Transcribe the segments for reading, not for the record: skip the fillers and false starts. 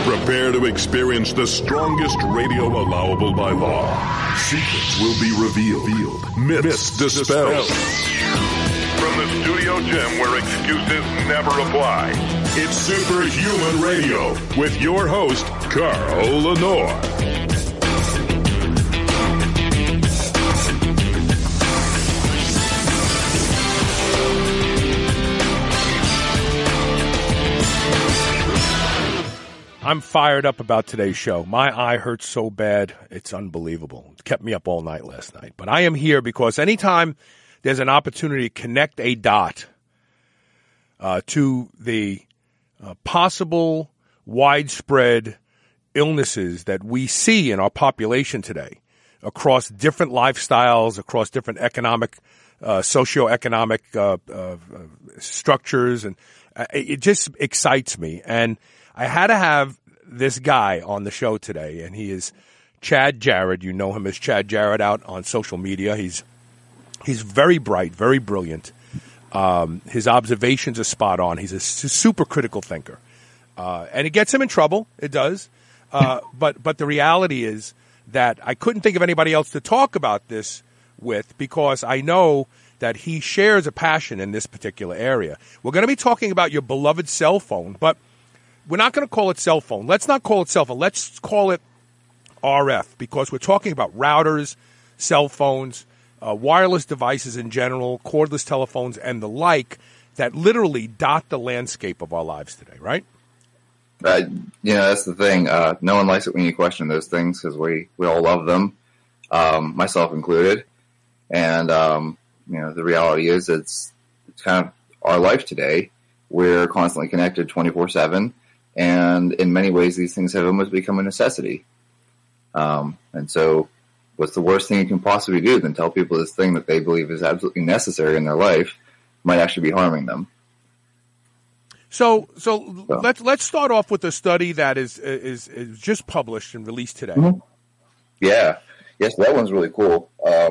Prepare to experience the strongest radio allowable by law. Secrets will be revealed. Myths dispelled. From the studio gym where excuses never apply, it's Superhuman Radio with your host, Carl Lenore. I'm fired up about today's show. My eye hurts so bad, it's unbelievable. It kept me up all night last night. But I am here because anytime there's an opportunity to connect a dot to the possible widespread illnesses that we see in our population today across different lifestyles, across different economic, socioeconomic structures, and it just excites me. And I had to have this guy on the show today, and he is Chad Jarrett. You know him as Chad Jarrett out on social media. He's very bright, very brilliant. His observations are spot on. He's a super critical thinker. And it gets him in trouble. It does. But the reality is that I couldn't think of anybody else to talk about this with because I know that he shares a passion in this particular area. We're going to be talking about your beloved cell phone, but we're not going to call it cell phone. Let's not call it cell phone. Let's call it RF because we're talking about routers, cell phones, wireless devices in general, cordless telephones, and the like that literally dot the landscape of our lives today, right? That's the thing. No one likes it when you question those things because we all love them, myself included. And, the reality is it's kind of our life today. We're constantly connected 24/7. And in many ways, these things have almost become a necessity. And so what's the worst thing you can possibly do than tell people this thing that they believe is absolutely necessary in their life might actually be harming them? So let's start off with a study that is just published and released today. Mm-hmm. Yeah. Yes, that one's really cool.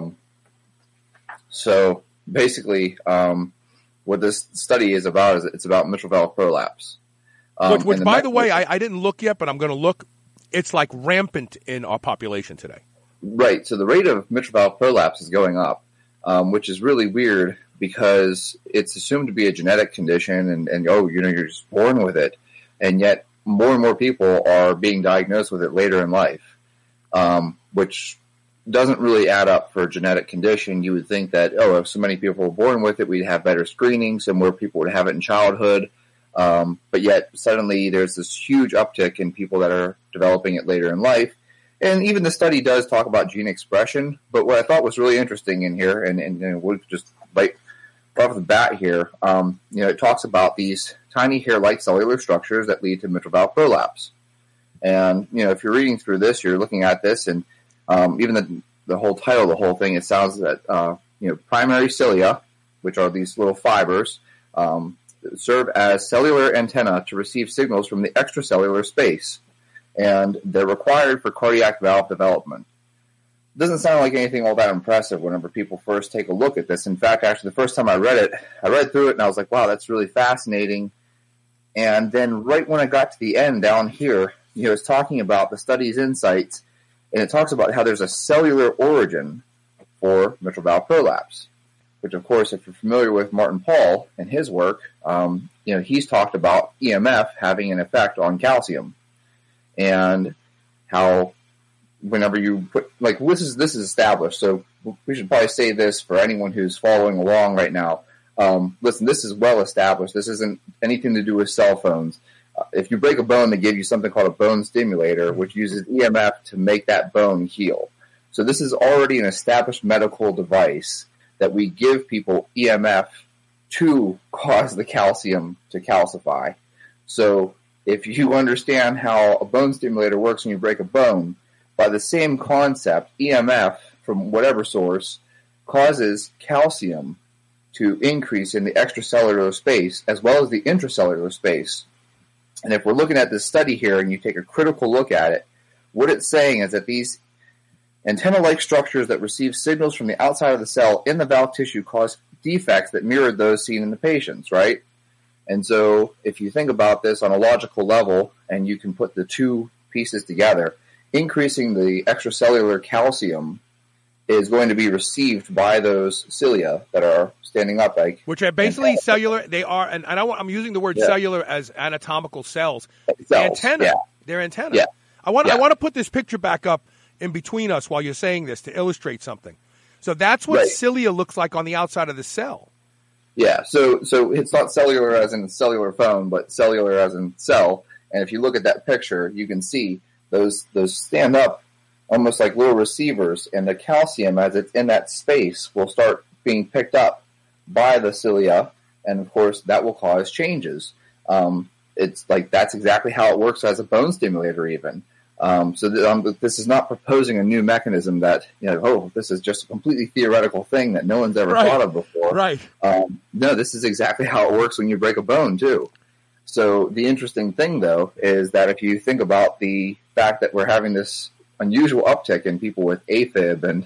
So basically, what this study is about is it's about mitral valve prolapse. Which by the way, I didn't look yet, but I'm going to look. It's like rampant in our population today. Right. So the rate of mitral valve prolapse is going up, which is really weird because it's assumed to be a genetic condition and you're just born with it. And yet more and more people are being diagnosed with it later in life, which doesn't really add up for a genetic condition. You would think that, if so many people were born with it, we'd have better screening, so more people would have it in childhood. But yet suddenly there's this huge uptick in people that are developing it later in life. And even the study does talk about gene expression. But what I thought was really interesting in here, and we'll just right off the bat here, it talks about these tiny hair-like cellular structures that lead to mitral valve prolapse. And, if you're reading through this, you're looking at this, and even the whole title of the whole thing, it sounds that, primary cilia, which are these little fibers, serve as cellular antenna to receive signals from the extracellular space, and they're required for cardiac valve development. It doesn't sound like anything all that impressive whenever people first take a look at this. In fact, actually, the first time I read through it, and I was like, wow, that's really fascinating. And then right when I got to the end down here, it's talking about the study's insights, and it talks about how there's a cellular origin for mitral valve prolapse. Which, of course, if you're familiar with Martin Pall and his work, he's talked about EMF having an effect on calcium, and how whenever you put this is established. So we should probably say this for anyone who's following along right now. Listen, this is well established. This isn't anything to do with cell phones. If you break a bone, they give you something called a bone stimulator, which uses EMF to make that bone heal. So this is already an established medical device that we give people EMF to cause the calcium to calcify. So if you understand how a bone stimulator works when you break a bone, by the same concept, EMF from whatever source causes calcium to increase in the extracellular space as well as the intracellular space. And if we're looking at this study here and you take a critical look at it, what it's saying is that these antenna-like structures that receive signals from the outside of the cell in the valve tissue cause defects that mirrored those seen in the patients, right? And so if you think about this on a logical level and you can put the two pieces together, increasing the extracellular calcium is going to be received by those cilia that are standing up. Which are basically cellular. They are, and I'm using the word cellular as anatomical cells. Antenna. Yeah. They're antenna. Yeah. I want to put this picture back up in between us while you're saying this to illustrate something. So that's what cilia looks like on the outside of the cell. Yeah, so it's not cellular as in cellular phone, but cellular as in cell. And if you look at that picture, you can see those stand up almost like little receivers, and the calcium, as it's in that space, will start being picked up by the cilia, and of course that will cause changes. It's like that's exactly how it works as a bone stimulator, even. This is not proposing a new mechanism that, this is just a completely theoretical thing that no one's ever thought of before. Right. No, this is exactly how it works when you break a bone, too. So the interesting thing, though, is that if you think about the fact that we're having this unusual uptick in people with AFib and,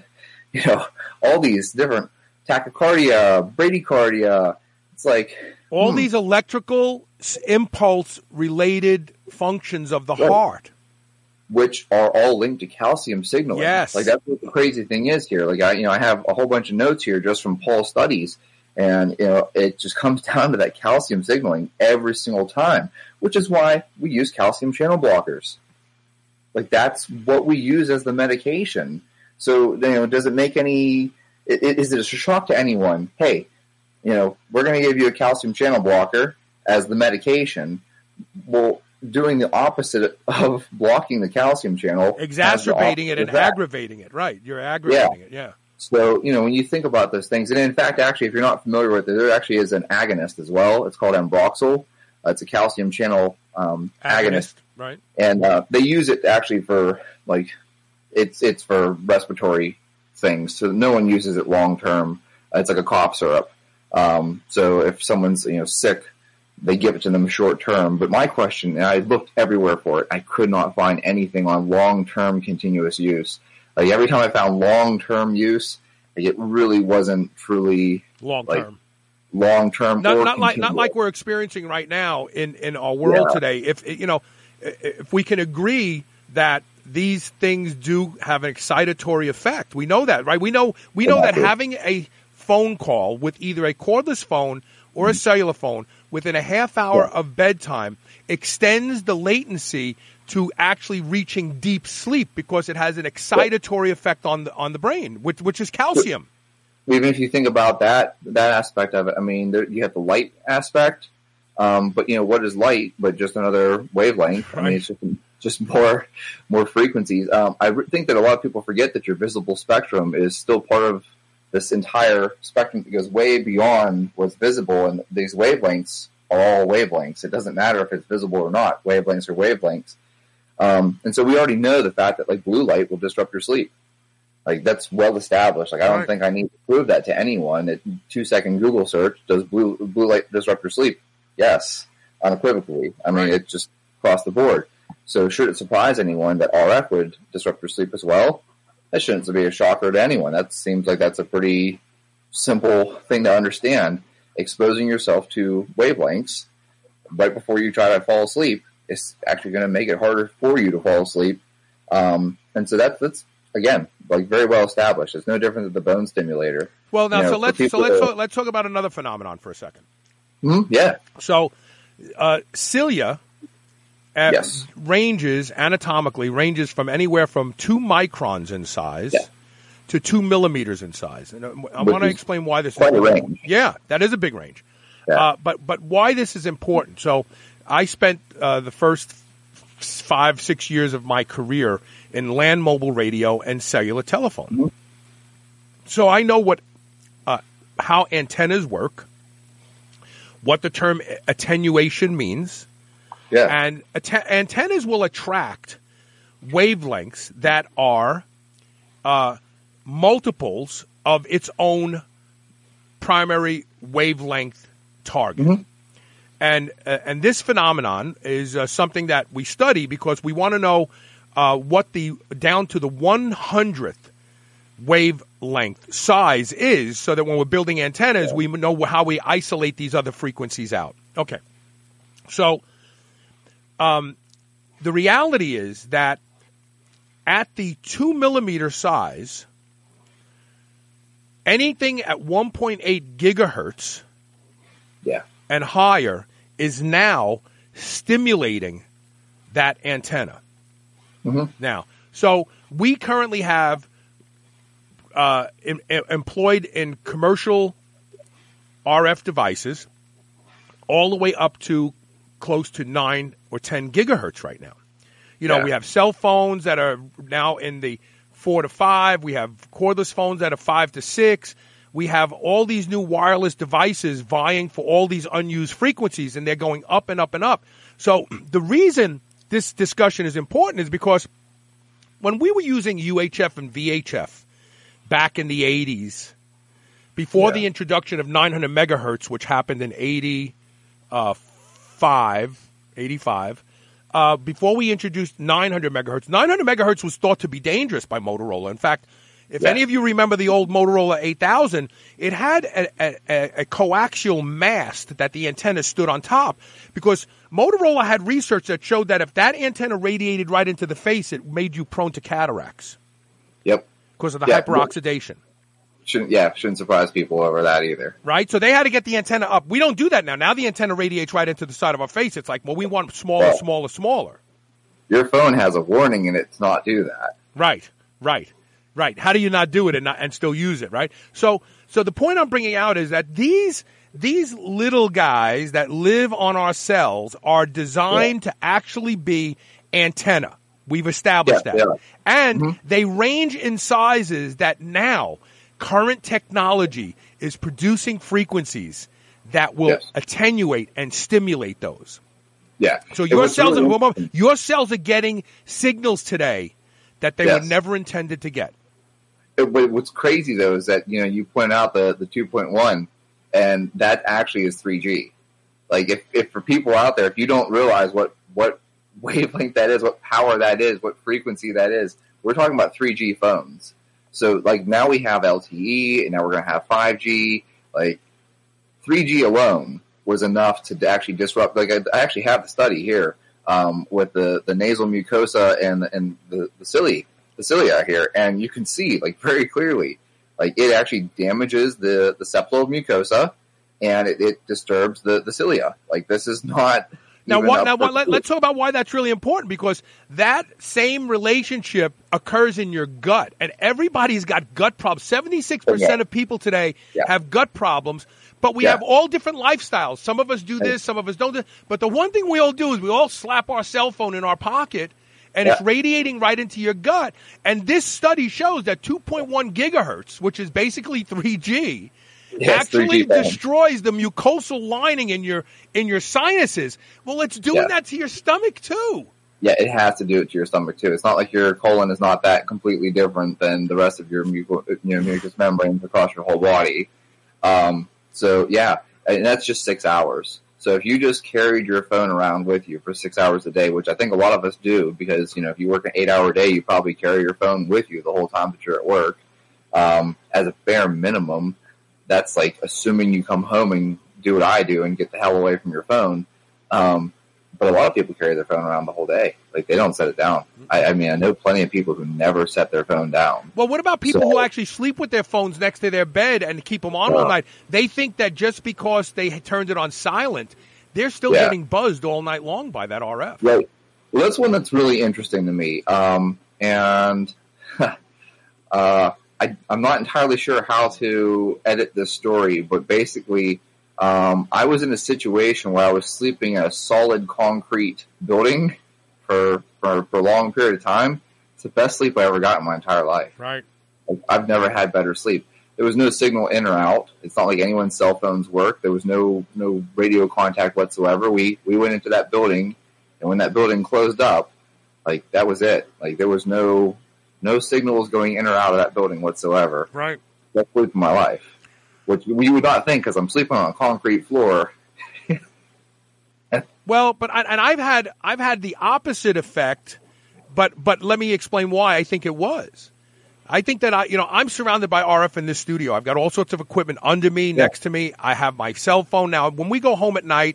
all these different tachycardia, bradycardia, it's like... all these electrical impulse-related functions of the heart. Which are all linked to calcium signaling. Yes. Like, that's what the crazy thing is here. Like, I have a whole bunch of notes here just from Paul's studies, and, it just comes down to that calcium signaling every single time, which is why we use calcium channel blockers. Like, that's what we use as the medication. So, does it make any... Is it a shock to anyone? Hey, we're going to give you a calcium channel blocker as the medication. Well, doing the opposite of blocking the calcium channel. Exacerbating it and aggravating it, right. You're aggravating it, yeah. So, when you think about those things, and in fact, actually, if you're not familiar with it, there actually is an agonist as well. It's called Ambroxol. It's a calcium channel agonist. Right. And they use it actually for, it's for respiratory things. So no one uses it long term. It's like a cough syrup. So if someone's, sick, they give it to them short term. But my question, and I looked everywhere for it, I could not find anything on long-term continuous use. Like every time I found long-term use, it really wasn't truly long-term. Long-term, not like we're experiencing right now in our world today. If we can agree that these things do have an excitatory effect, we know that, right? We know that having a phone call with either a cordless phone or a cellular phone within a half hour of bedtime extends the latency to actually reaching deep sleep because it has an excitatory effect on the brain, which is calcium. Even if you think about that aspect of it, I mean, you have the light aspect, but what is light but just another wavelength? Right. I mean, it's just more frequencies. I think that a lot of people forget that your visible spectrum is still part of this entire spectrum that goes way beyond what's visible, and these wavelengths are all wavelengths. It doesn't matter if it's visible or not. Wavelengths are wavelengths. And so we already know the fact that blue light will disrupt your sleep. That's well established. I don't think I need to prove that to anyone. A 2-second Google search, does blue light disrupt your sleep? Yes, unequivocally. I mean, it's just across the board. So should it surprise anyone that RF would disrupt your sleep as well? That shouldn't be a shocker to anyone. That seems like that's a pretty simple thing to understand. Exposing yourself to wavelengths right before you try to fall asleep is actually going to make it harder for you to fall asleep. And so that's again, very well established. It's no different than the bone stimulator. Well, now, let's talk about another phenomenon for a second. Mm-hmm. Yeah. So, cilia anatomically ranges from anywhere from 2 microns in size to 2 millimeters in size. And I want to explain why this is quite a range. Yeah, that is a big range. Yeah. But why this is important. So I spent the first 5-6 years of my career in land mobile radio and cellular telephone. Mm-hmm. So I know how antennas work, what the term attenuation means. Yeah. And antennas will attract wavelengths that are multiples of its own primary wavelength target. Mm-hmm. And this phenomenon is something that we study because we want to know what down to the 100th wavelength size is, so that when we're building antennas, we know how we isolate these other frequencies out. Okay. So the reality is that at the 2 millimeter size, anything at 1.8 gigahertz and higher is now stimulating that antenna. Now, so we currently have employed in commercial RF devices all the way up to close to 9 or 10 gigahertz right now. You know, we have cell phones that are now in the 4 to 5. We have cordless phones that are 5 to 6. We have all these new wireless devices vying for all these unused frequencies, and they're going up and up and up. So the reason this discussion is important is because when we were using UHF and VHF back in the 80s, before the introduction of 900 megahertz, which happened in 85, before we introduced 900 megahertz was thought to be dangerous by Motorola. In fact, if any of you remember the old Motorola 8000, it had a coaxial mast that the antenna stood on top, because Motorola had research that showed that if that antenna radiated right into the face, it made you prone to cataracts. Yep. Because of the hyperoxidation. Shouldn't surprise people over that either. Right? So they had to get the antenna up. We don't do that now. Now the antenna radiates right into the side of our face. It's like, well, we want smaller, smaller. Your phone has a warning in it to not do that. Right. How do you not do it and still use it, right? So the point I'm bringing out is that these little guys that live on our cells are designed to actually be antenna. We've established that. Yeah. And they range in sizes that now current technology is producing frequencies that will attenuate and stimulate those. Yeah. So your cells are getting signals today that they were never intended to get. What's crazy though is that, you know, you point out the 2.1, and that actually is 3G. Like if for people out there, if you don't realize what wavelength that is, what power that is, what frequency that is, we're talking about 3G phones. So like now we have LTE, and now we're going to have 5G. Like 3G alone was enough to actually disrupt. Like I actually have the study here with the nasal mucosa and the cilia here, and you can see like very clearly, like it actually damages the septal mucosa, and it disturbs the cilia. Like this is not. Let's talk about why that's really important, because that same relationship occurs in your gut, and everybody's got gut problems. 76% of people today have gut problems, but we have all different lifestyles. Some of us do this, some of us don't. But the one thing we all do is we all slap our cell phone in our pocket, and it's radiating right into your gut. And this study shows that 2.1 gigahertz, which is basically 3G, actually destroys the mucosal lining in your sinuses. Well, it's doing that to your stomach too. Yeah, it has to do it to your stomach too. It's not like your colon is not that completely different than the rest of your mucous membranes across your whole body. And that's just 6 hours. So if you just carried your phone around with you for 6 hours a day, which I think a lot of us do, because if you work an 8-hour day, you probably carry your phone with you the whole time that you're at work. As a bare minimum, that's like assuming you come home and do what I do and get the hell away from your phone. But a lot of people carry their phone around the whole day. Like they don't set it down. I mean, I know plenty of people who never set their phone down. Well, what about people who actually sleep with their phones next to their bed and keep them on all night? They think that just because they turned it on silent, they're still getting buzzed all night long by that RF. Right. Well, that's one that's really interesting to me. I'm not entirely sure how to edit this story, but basically, I was in a situation where I was sleeping in a solid concrete building for a long period of time. It's the best sleep I ever got in my entire life. Right. Like, I've never had better sleep. There was no signal in or out. It's not like anyone's cell phones work. There was no radio contact whatsoever. We went into that building, and when that building closed up, like that was it. Like there was no signals going in or out of that building whatsoever. Right. That's sleep in my life, which you would not think because I'm sleeping on a concrete floor. Well, but I've had the opposite effect, but let me explain why I think it was. I think that I'm surrounded by RF in this studio. I've got all sorts of equipment under me, next to me. I have my cell phone now. When we go home at night,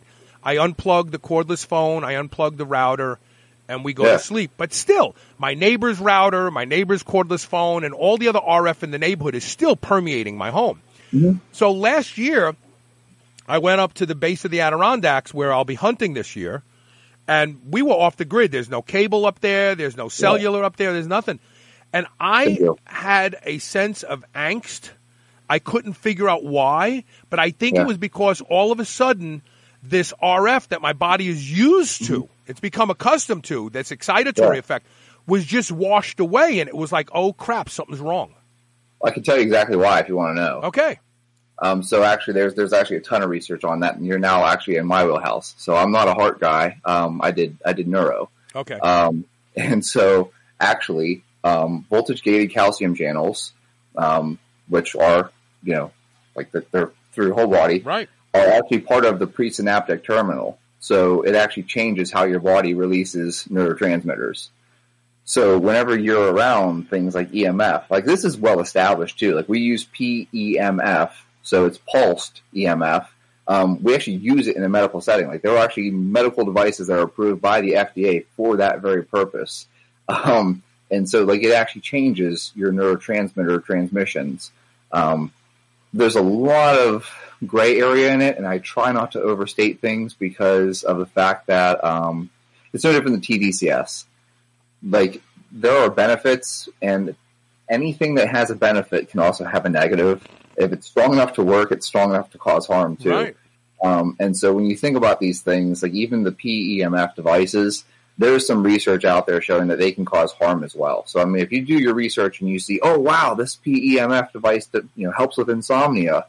I unplug the cordless phone, I unplug the router, and we go to sleep. But still, my neighbor's router, my neighbor's cordless phone, and all the other RF in the neighborhood is still permeating my home. Mm-hmm. So last year, I went up to the base of the Adirondacks where I'll be hunting this year, and we were off the grid. There's no cable up there. There's no cellular up there. There's nothing. And I had a sense of angst. I couldn't figure out why, but I think it was because all of a sudden this RF that my body is used to, it's become accustomed to, that's excitatory effect, was just washed away, and it was like, oh, crap, something's wrong. I can tell you exactly why if you want to know. Okay. So actually, there's actually a ton of research on that, and you're now actually in my wheelhouse. So I'm not a heart guy. I did neuro. Okay. And so actually, voltage-gated calcium channels, which are, like they're through your whole body, right, are actually part of the presynaptic terminal. So it actually changes how your body releases neurotransmitters. So whenever you're around things like EMF, like this is well established too. Like we use PEMF, so it's pulsed EMF. We actually use it in a medical setting. Like there are actually medical devices that are approved by the FDA for that very purpose. And so like it actually changes your neurotransmitter transmissions. There's a lot of gray area in it, and I try not to overstate things because of the fact that it's no different than TDCS. Like, there are benefits, and anything that has a benefit can also have a negative. If it's strong enough to work, it's strong enough to cause harm, too. Right. And so when you think about these things, like even the PEMF devices, there's some research out there showing that they can cause harm as well. So, I mean, if you do your research and you see, oh, wow, this PEMF device that helps with insomnia,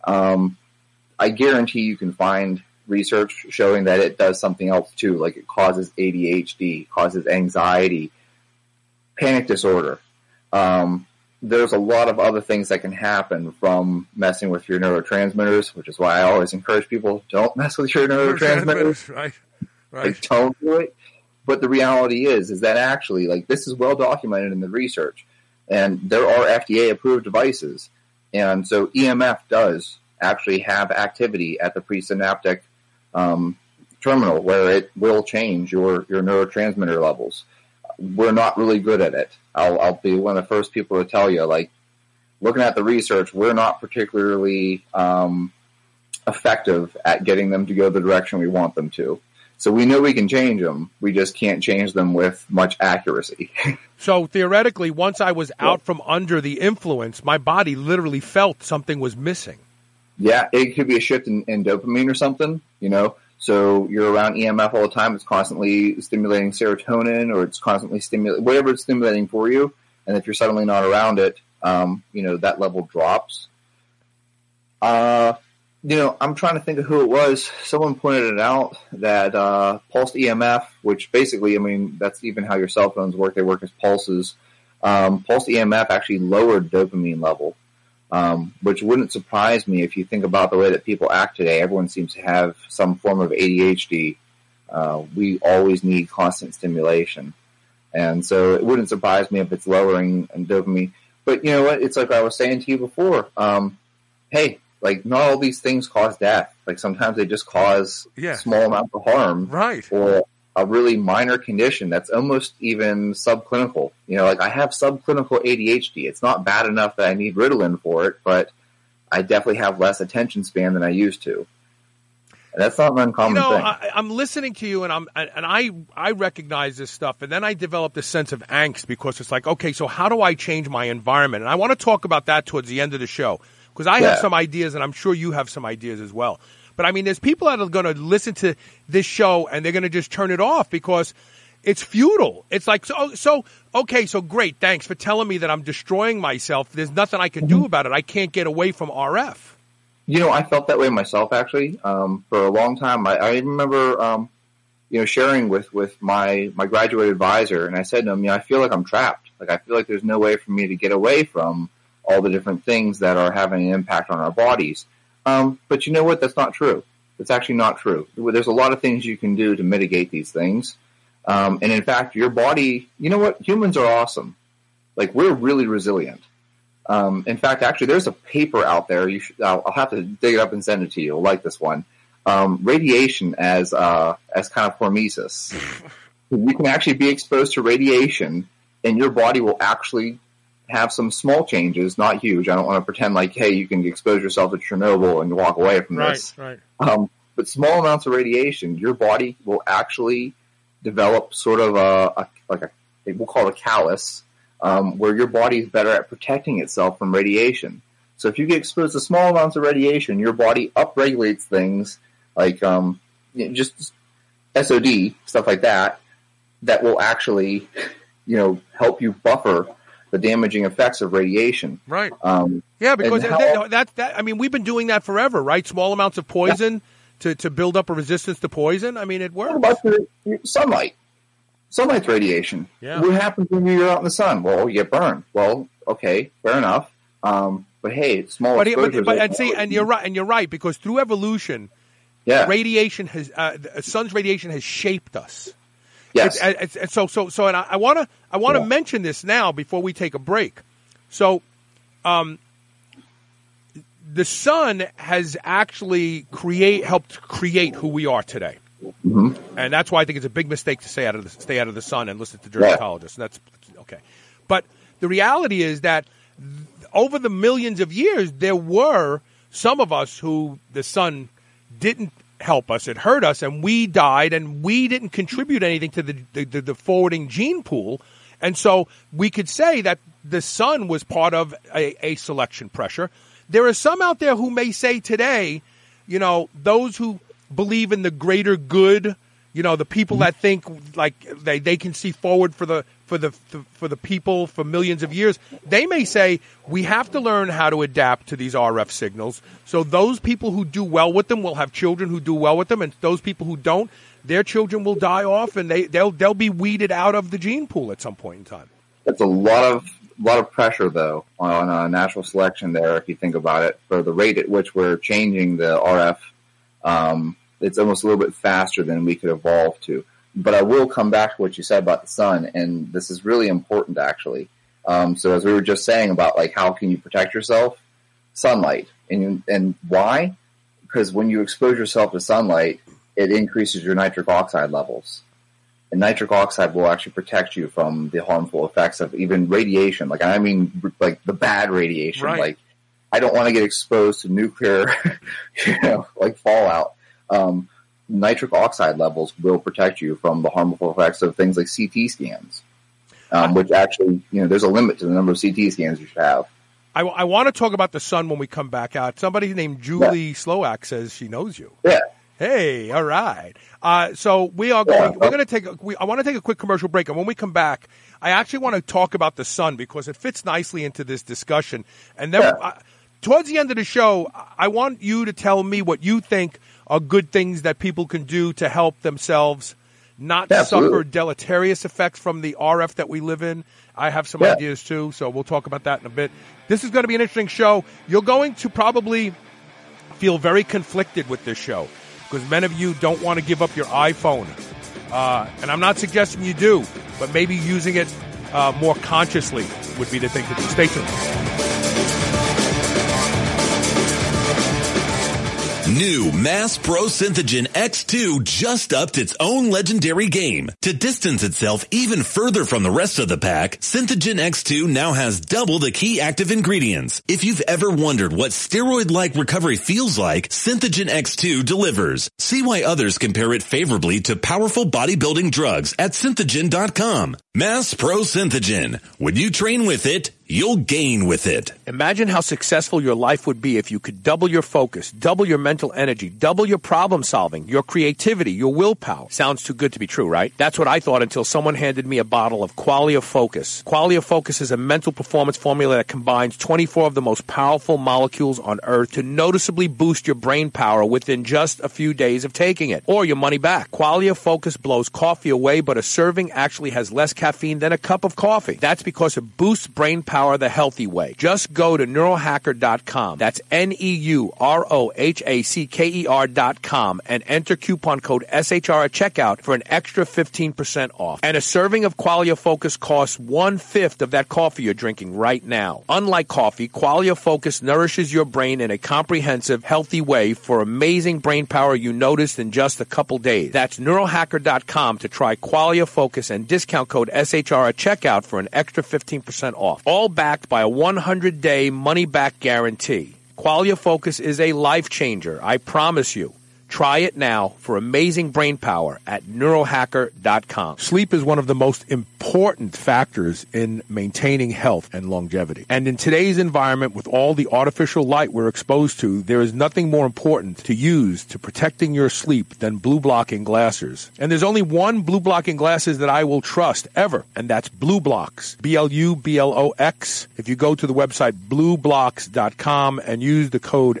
I guarantee you can find research showing that it does something else too, like it causes ADHD, causes anxiety, panic disorder. There's a lot of other things that can happen from messing with your neurotransmitters, which is why I always encourage people, don't mess with your neurotransmitters. Right. Like, don't do it. But the reality is that actually, like, this is well documented in the research, and there are FDA-approved devices. And so EMF does actually have activity at the presynaptic terminal where it will change your neurotransmitter levels. We're not really good at it. I'll be one of the first people to tell you, like, looking at the research, we're not particularly effective at getting them to go the direction we want them to. So we know we can change them. We just can't change them with much accuracy. So theoretically, once I was out from under the influence, my body literally felt something was missing. Yeah, it could be a shift in dopamine or something, So you're around EMF all the time. It's constantly stimulating serotonin, or it's constantly stimulating whatever it's stimulating for you. And if you're suddenly not around it, that level drops. I'm trying to think of who it was. Someone pointed it out that pulsed EMF, which basically, I mean, that's even how your cell phones work. They work as pulses. Pulsed EMF actually lowered dopamine level. Which wouldn't surprise me if you think about the way that people act today. Everyone seems to have some form of ADHD. We always need constant stimulation. And so it wouldn't surprise me if it's lowering dopamine. But you know what? It's like I was saying to you before. Hey, like, not all these things cause death. Like, sometimes they just cause small amounts of harm. Right. Or a really minor condition that's almost even subclinical. Like, I have subclinical ADHD. It's not bad enough that I need Ritalin for it, but I definitely have less attention span than I used to. And that's not an uncommon thing. I'm listening to you, and I recognize this stuff, and then I develop this sense of angst because it's like, okay, so how do I change my environment? And I want to talk about that towards the end of the show because I have some ideas, and I'm sure you have some ideas as well. But, I mean, there's people that are going to listen to this show, and they're going to just turn it off because it's futile. It's like, so great. Thanks for telling me that I'm destroying myself. There's nothing I can do about it. I can't get away from RF. I felt that way myself, actually, for a long time. I remember, sharing with my graduate advisor, and I said to him, I feel like I'm trapped. Like, I feel like there's no way for me to get away from all the different things that are having an impact on our bodies. But you know what? That's not true. It's actually not true. There's a lot of things you can do to mitigate these things. And in fact, your body, you know what? Humans are awesome. Like, we're really resilient. In fact, actually, there's a paper out there. I'll have to dig it up and send it to you. You'll like this one. radiation as kind of hormesis. You can actually be exposed to radiation, and your body will actually have some small changes, not huge. I don't want to pretend like, hey, you can expose yourself to Chernobyl and walk away from this. Right. But small amounts of radiation, your body will actually develop sort of we'll call it a callus, where your body is better at protecting itself from radiation. So if you get exposed to small amounts of radiation, your body upregulates things like just SOD, stuff like that will actually, help you buffer the damaging effects of radiation. Right. Because we've been doing that forever, right? Small amounts of poison to build up a resistance to poison. I mean, it works. What about sunlight? Sunlight's radiation. Yeah. What happens when you're out in the sun? Well, you get burned. Well, okay, fair enough. But hey, small exposures. And you're right, because through evolution, radiation has sun's radiation has shaped us. Yes. And I want to mention this now before we take a break. So, the sun has actually helped create who we are today. Mm-hmm. And that's why I think it's a big mistake to stay out of the sun and listen to dermatologists. That's okay. But the reality is that over the millions of years, there were some of us who the sun didn't help us. It hurt us, and we died, and we didn't contribute anything to the forwarding gene pool. And so we could say that the sun was part of a selection pressure. There are some out there who may say today, those who believe in the greater good, the people that think like they can see forward for the people for millions of years, they may say we have to learn how to adapt to these RF signals. So those people who do well with them will have children who do well with them, and those people who don't, their children will die off, and they'll be weeded out of the gene pool at some point in time. That's a lot of pressure, though, on natural selection there, if you think about it, for the rate at which we're changing the RF. It's almost a little bit faster than we could evolve to. But I will come back to what you said about the sun, and this is really important, actually. So as we were just saying about, like, how can you protect yourself? Sunlight. And why? Because when you expose yourself to sunlight, it increases your nitric oxide levels. And nitric oxide will actually protect you from the harmful effects of even radiation. Like, I mean, like the bad radiation. Right. Like, I don't want to get exposed to nuclear, like fallout. Nitric oxide levels will protect you from the harmful effects of things like CT scans, which actually, there's a limit to the number of CT scans you should have. I want to talk about the sun when we come back out. Somebody named Julie Slowak says she knows you. Yeah. Hey, all right. So we are going. We're going to take. I want to take a quick commercial break, and when we come back, I actually want to talk about the sun because it fits nicely into this discussion. And then towards the end of the show, I want you to tell me what you think are good things that people can do to help themselves not suffer deleterious effects from the RF that we live in. I have some ideas too, so we'll talk about that in a bit. This is going to be an interesting show. You're going to probably feel very conflicted with this show because many of you don't want to give up your iPhone. And I'm not suggesting you do, but maybe using it more consciously would be the thing to do. Stay tuned. New Mass Pro Synthogen X2 just upped its own legendary game. To distance itself even further from the rest of the pack, Synthogen X2 now has double the key active ingredients. If you've ever wondered what steroid-like recovery feels like, Synthogen X2 delivers. See why others compare it favorably to powerful bodybuilding drugs at Synthogen.com. Mass Pro Synthogen. When you train with it, you'll gain with it. Imagine how successful your life would be if you could double your focus, double your mental energy, double your problem solving, your creativity, your willpower. Sounds too good to be true, right? That's what I thought until someone handed me a bottle of Qualia Focus. Qualia Focus is a mental performance formula that combines 24 of the most powerful molecules on Earth to noticeably boost your brain power within just a few days of taking it, or your money back. Qualia Focus blows coffee away, but a serving actually has less calories caffeine than a cup of coffee. That's because it boosts brain power the healthy way. Just go to neurohacker.com. That's NEUROHACKER.com and enter coupon code SHR at checkout for an extra 15% off. And a serving of Qualia Focus costs 1/5 of that coffee you're drinking right now. Unlike coffee, Qualia Focus nourishes your brain in a comprehensive, healthy way for amazing brain power you noticed in just a couple days. That's neurohacker.com to try Qualia Focus and discount code SHR at checkout for an extra 15% off. All backed by a 100-day money-back guarantee. Qualia Focus is a life changer, I promise you. Try it now for amazing brain power at neurohacker.com. Sleep is one of the most important factors in maintaining health and longevity. And in today's environment, with all the artificial light we're exposed to, there is nothing more important to use to protecting your sleep than blue blocking glasses. And there's only one blue blocking glasses that I will trust ever, and that's Blue Blocks. BLUBLOX. If you go to the website blueblocks.com and use the code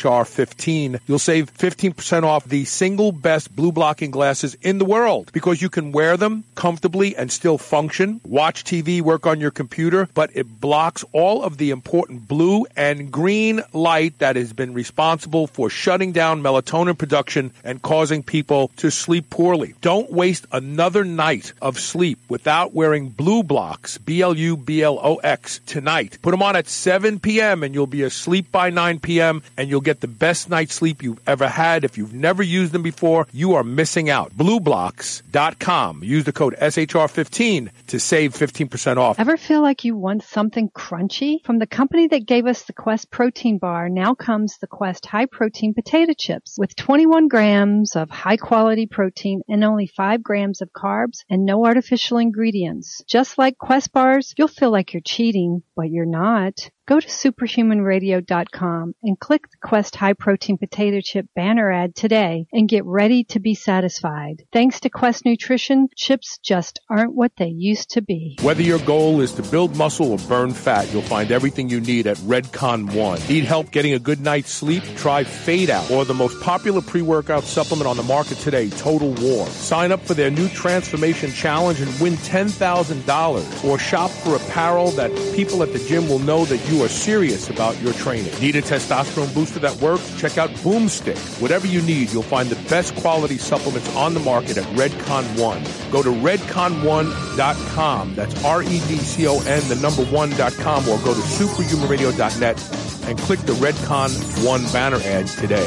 SHR15, you'll save 15% off the single best blue blocking glasses in the world, because you can wear them comfortably and still function, watch TV, work on your computer, but it blocks all of the important blue and green light that has been responsible for shutting down melatonin production and causing people to sleep poorly. Don't waste another night of sleep without wearing Blue Blocks, BLUBLOX, tonight. Put them on at 7 p.m. and you'll be asleep by 9 p.m. and you'll get the best night's sleep you've ever had. If you've never used them before, you are missing out. BlueBlocks.com. Use the code SHR15 to save 15% off. Ever feel like you want something crunchy? From the company that gave us the Quest protein bar, now comes the Quest high protein potato chips with 21 grams of high quality protein and only 5 grams of carbs and no artificial ingredients. Just like Quest bars, you'll feel like you're cheating, but you're not. Go to superhumanradio.com and click the Quest High Protein Potato Chip banner ad today and get ready to be satisfied. Thanks to Quest Nutrition, chips just aren't what they used to be. Whether your goal is to build muscle or burn fat, you'll find everything you need at Redcon One. Need help getting a good night's sleep? Try Fade Out, or the most popular pre-workout supplement on the market today, Total Warm. Sign up for their new Transformation Challenge and win $10,000. Or shop for apparel that people at the gym will know that you are serious about your training. Need a testosterone booster that works? Check out Boomstick. Whatever you need, you'll find the best quality supplements on the market at Redcon One. Go to redcon1.com. That's REDCON, the number 1.com, or go to superhumanradio.net and click the Redcon One banner ad today.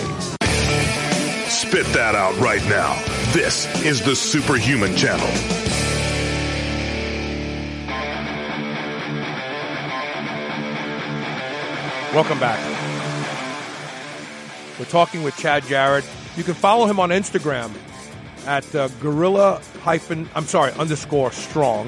Spit that out right now. This is the Superhuman Channel. Welcome back. We're talking with Chad Jarrett. You can follow him on Instagram at _strong,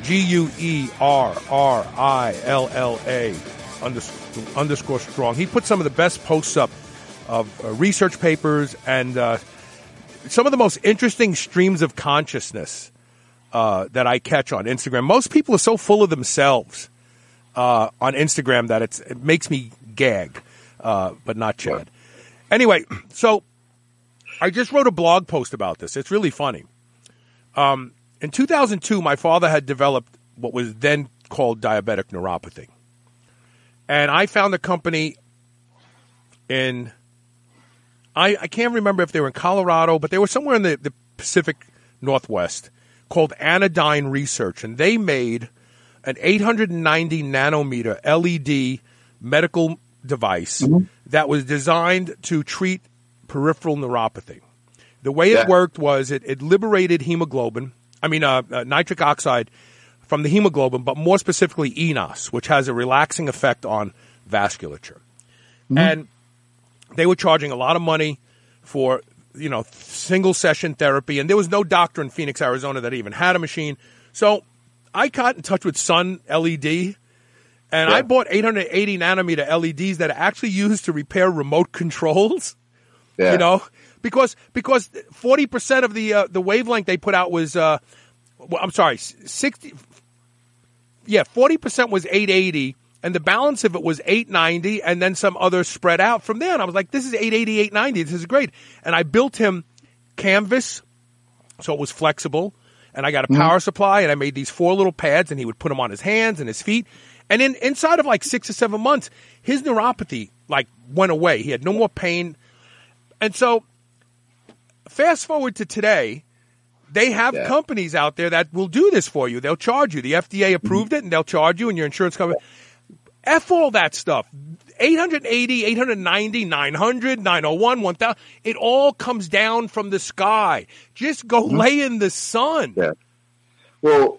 GUERRILLA_strong. He puts some of the best posts up of research papers and some of the most interesting streams of consciousness that I catch on Instagram. Most people are so full of themselves on Instagram that it makes me gag, but not Chad. Anyway, so I just wrote a blog post about this. It's really funny. In 2002, my father had developed what was then called diabetic neuropathy. And I found a company in, I can't remember if they were in Colorado, but they were somewhere in the Pacific Northwest, called Anodyne Research. And they made an 890 nanometer LED medical device that was designed to treat peripheral neuropathy. The way it worked was it liberated nitric oxide from the hemoglobin, but more specifically eNOS, which has a relaxing effect on vasculature. And they were charging a lot of money for, single session therapy. And there was no doctor in Phoenix, Arizona that even had a machine. So I got in touch with Sun LED, and I bought 880 nanometer LEDs that are actually used to repair remote controls. Because 40% of the wavelength they put out was 40% was 880, and the balance of it was 890, and then some others spread out from there. And I was like, this is 880, 890. This is great. And I built him Canvas, so it was flexible. and I got a power supply, and I made these 4 little pads, and he would put them on his hands and his feet. And then inside of like 6 or 7 months, his neuropathy like went away. He had no more pain. And so fast forward to today, they have companies out there that will do this for you. They'll charge you. The FDA approved it, and they'll charge you, and your insurance company. F all that stuff. 880, 890, 900, 901, 1000. It all comes down from the sky. Just go lay in the sun. Yeah. Well,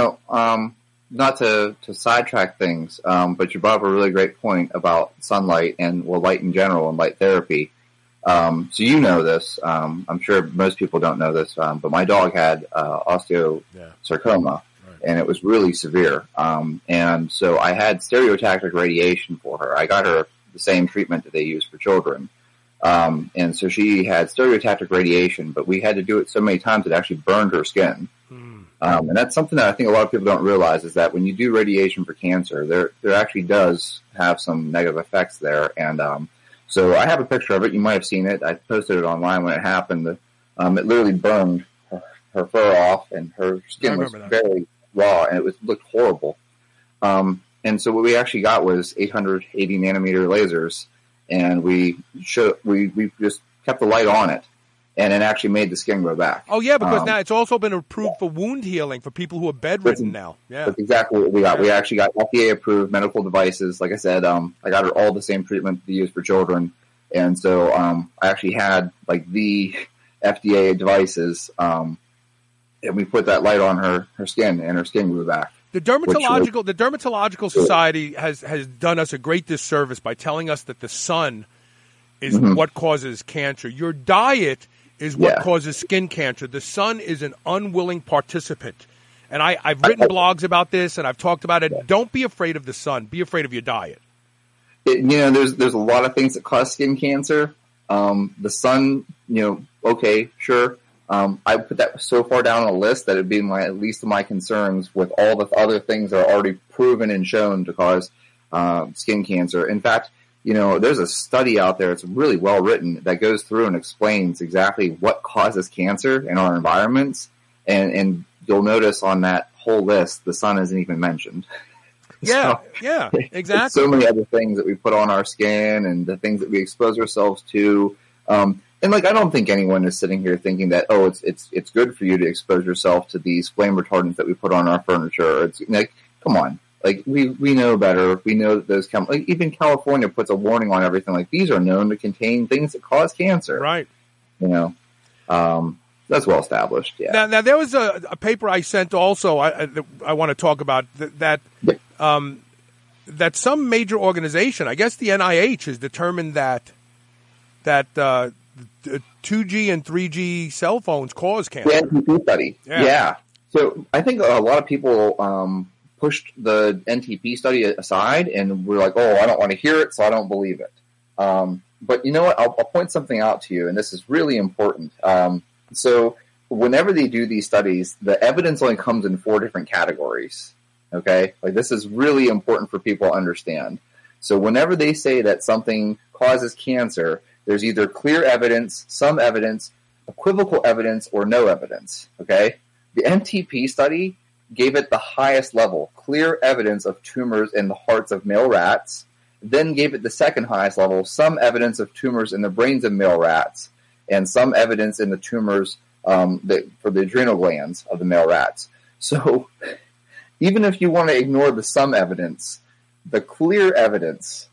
not to sidetrack things, but you brought up a really great point about sunlight and light in general and light therapy. So you know this. I'm sure most people don't know this, but my dog had osteosarcoma, and it was really severe. And so I had stereotactic radiation for her. I got her the same treatment that they use for children. And so she had stereotactic radiation, but we had to do it so many times it actually burned her skin. And that's something that I think a lot of people don't realize, is that when you do radiation for cancer, there actually does have some negative effects there. And so I have a picture of it. You might have seen it. I posted it online when it happened. It literally burned her fur off, and her skin was very raw, and it looked horrible. And so what we actually got was 880 nanometer lasers, and we just kept the light on it, and it actually made the skin grow back. Oh, yeah, because now it's also been approved for wound healing for people who are bedridden now. Yeah, that's exactly what we got. We actually got FDA-approved medical devices. Like I said, I got her all the same treatment to use for children. And so I actually had, like, the FDA devices, and we put that light on her skin, and her skin grew back. The Dermatological Society has done us a great disservice by telling us that the sun is what causes cancer. Your diet is what causes skin cancer. The sun is an unwilling participant. And I've written blogs about this, and I've talked about it. Don't be afraid of the sun. Be afraid of your diet. There's a lot of things that cause skin cancer. The sun, okay, sure. I put that so far down on a list that it'd be at least of my concerns with all the other things that are already proven and shown to cause skin cancer. In fact, there's a study out there. It's really well written that goes through and explains exactly what causes cancer in our environments. And you'll notice on that whole list, the sun isn't even mentioned. Yeah, exactly. So many other things that we put on our skin and the things that we expose ourselves to. And I don't think anyone is sitting here thinking that, it's good for you to expose yourself to these flame retardants that we put on our furniture. It's like, come on. Like, we know better. We know that those even California puts a warning on everything. Like, these are known to contain things that cause cancer. Right. That's well established. Yeah. Now there was a paper I sent also. I want to talk about that some major organization, I guess the NIH, has determined that 2G and 3G cell phones cause cancer. The NTP study. Yeah. So I think a lot of people pushed the NTP study aside, and we're like, I don't want to hear it, so I don't believe it. But you know what? I'll point something out to you, and this is really important. So whenever they do these studies, the evidence only comes in 4 different categories. Okay? Like, this is really important for people to understand. So whenever they say that something causes cancer, there's either clear evidence, some evidence, equivocal evidence, or no evidence. Okay? The NTP study gave it the highest level, clear evidence of tumors in the hearts of male rats, then gave it the second highest level, some evidence of tumors in the brains of male rats, and some evidence in the tumors for the adrenal glands of the male rats. So even if you want to ignore the some evidence, the clear evidence,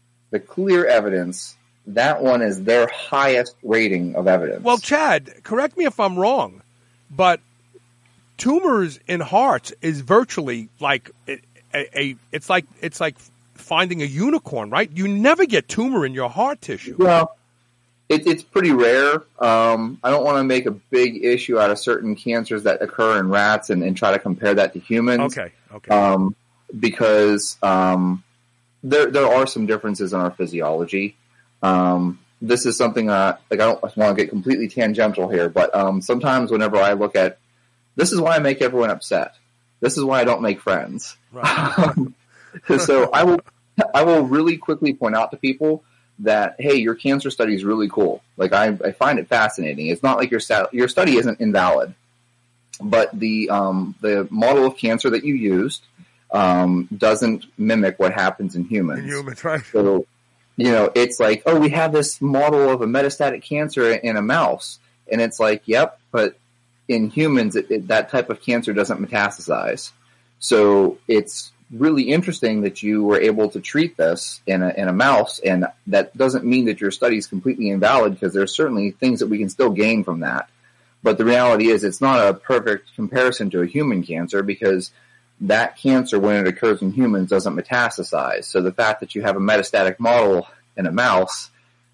that one is their highest rating of evidence. Well, Chad, correct me if I'm wrong, but tumors in hearts is virtually like it's like finding a unicorn, right? You never get tumor in your heart tissue. Well, it's pretty rare. I don't want to make a big issue out of certain cancers that occur in rats and try to compare that to humans. Okay. Because there are some differences in our physiology. This is something I don't want to get completely tangential here, but sometimes whenever I look at, this is why I make everyone upset. This is why I don't make friends. Right. So I will really quickly point out to people that, hey, your cancer study is really cool. Like, I find it fascinating. It's not like your study isn't invalid. but the model of cancer that you used doesn't mimic what happens in humans. In humans, right? So, it's like, we have this model of a metastatic cancer in a mouse, and it's like, yep, but in humans, that type of cancer doesn't metastasize. So it's really interesting that you were able to treat this in a mouse, and that doesn't mean that your study is completely invalid, because there's certainly things that we can still gain from that. But the reality is it's not a perfect comparison to a human cancer, because that cancer, when it occurs in humans, doesn't metastasize. So the fact that you have a metastatic model in a mouse,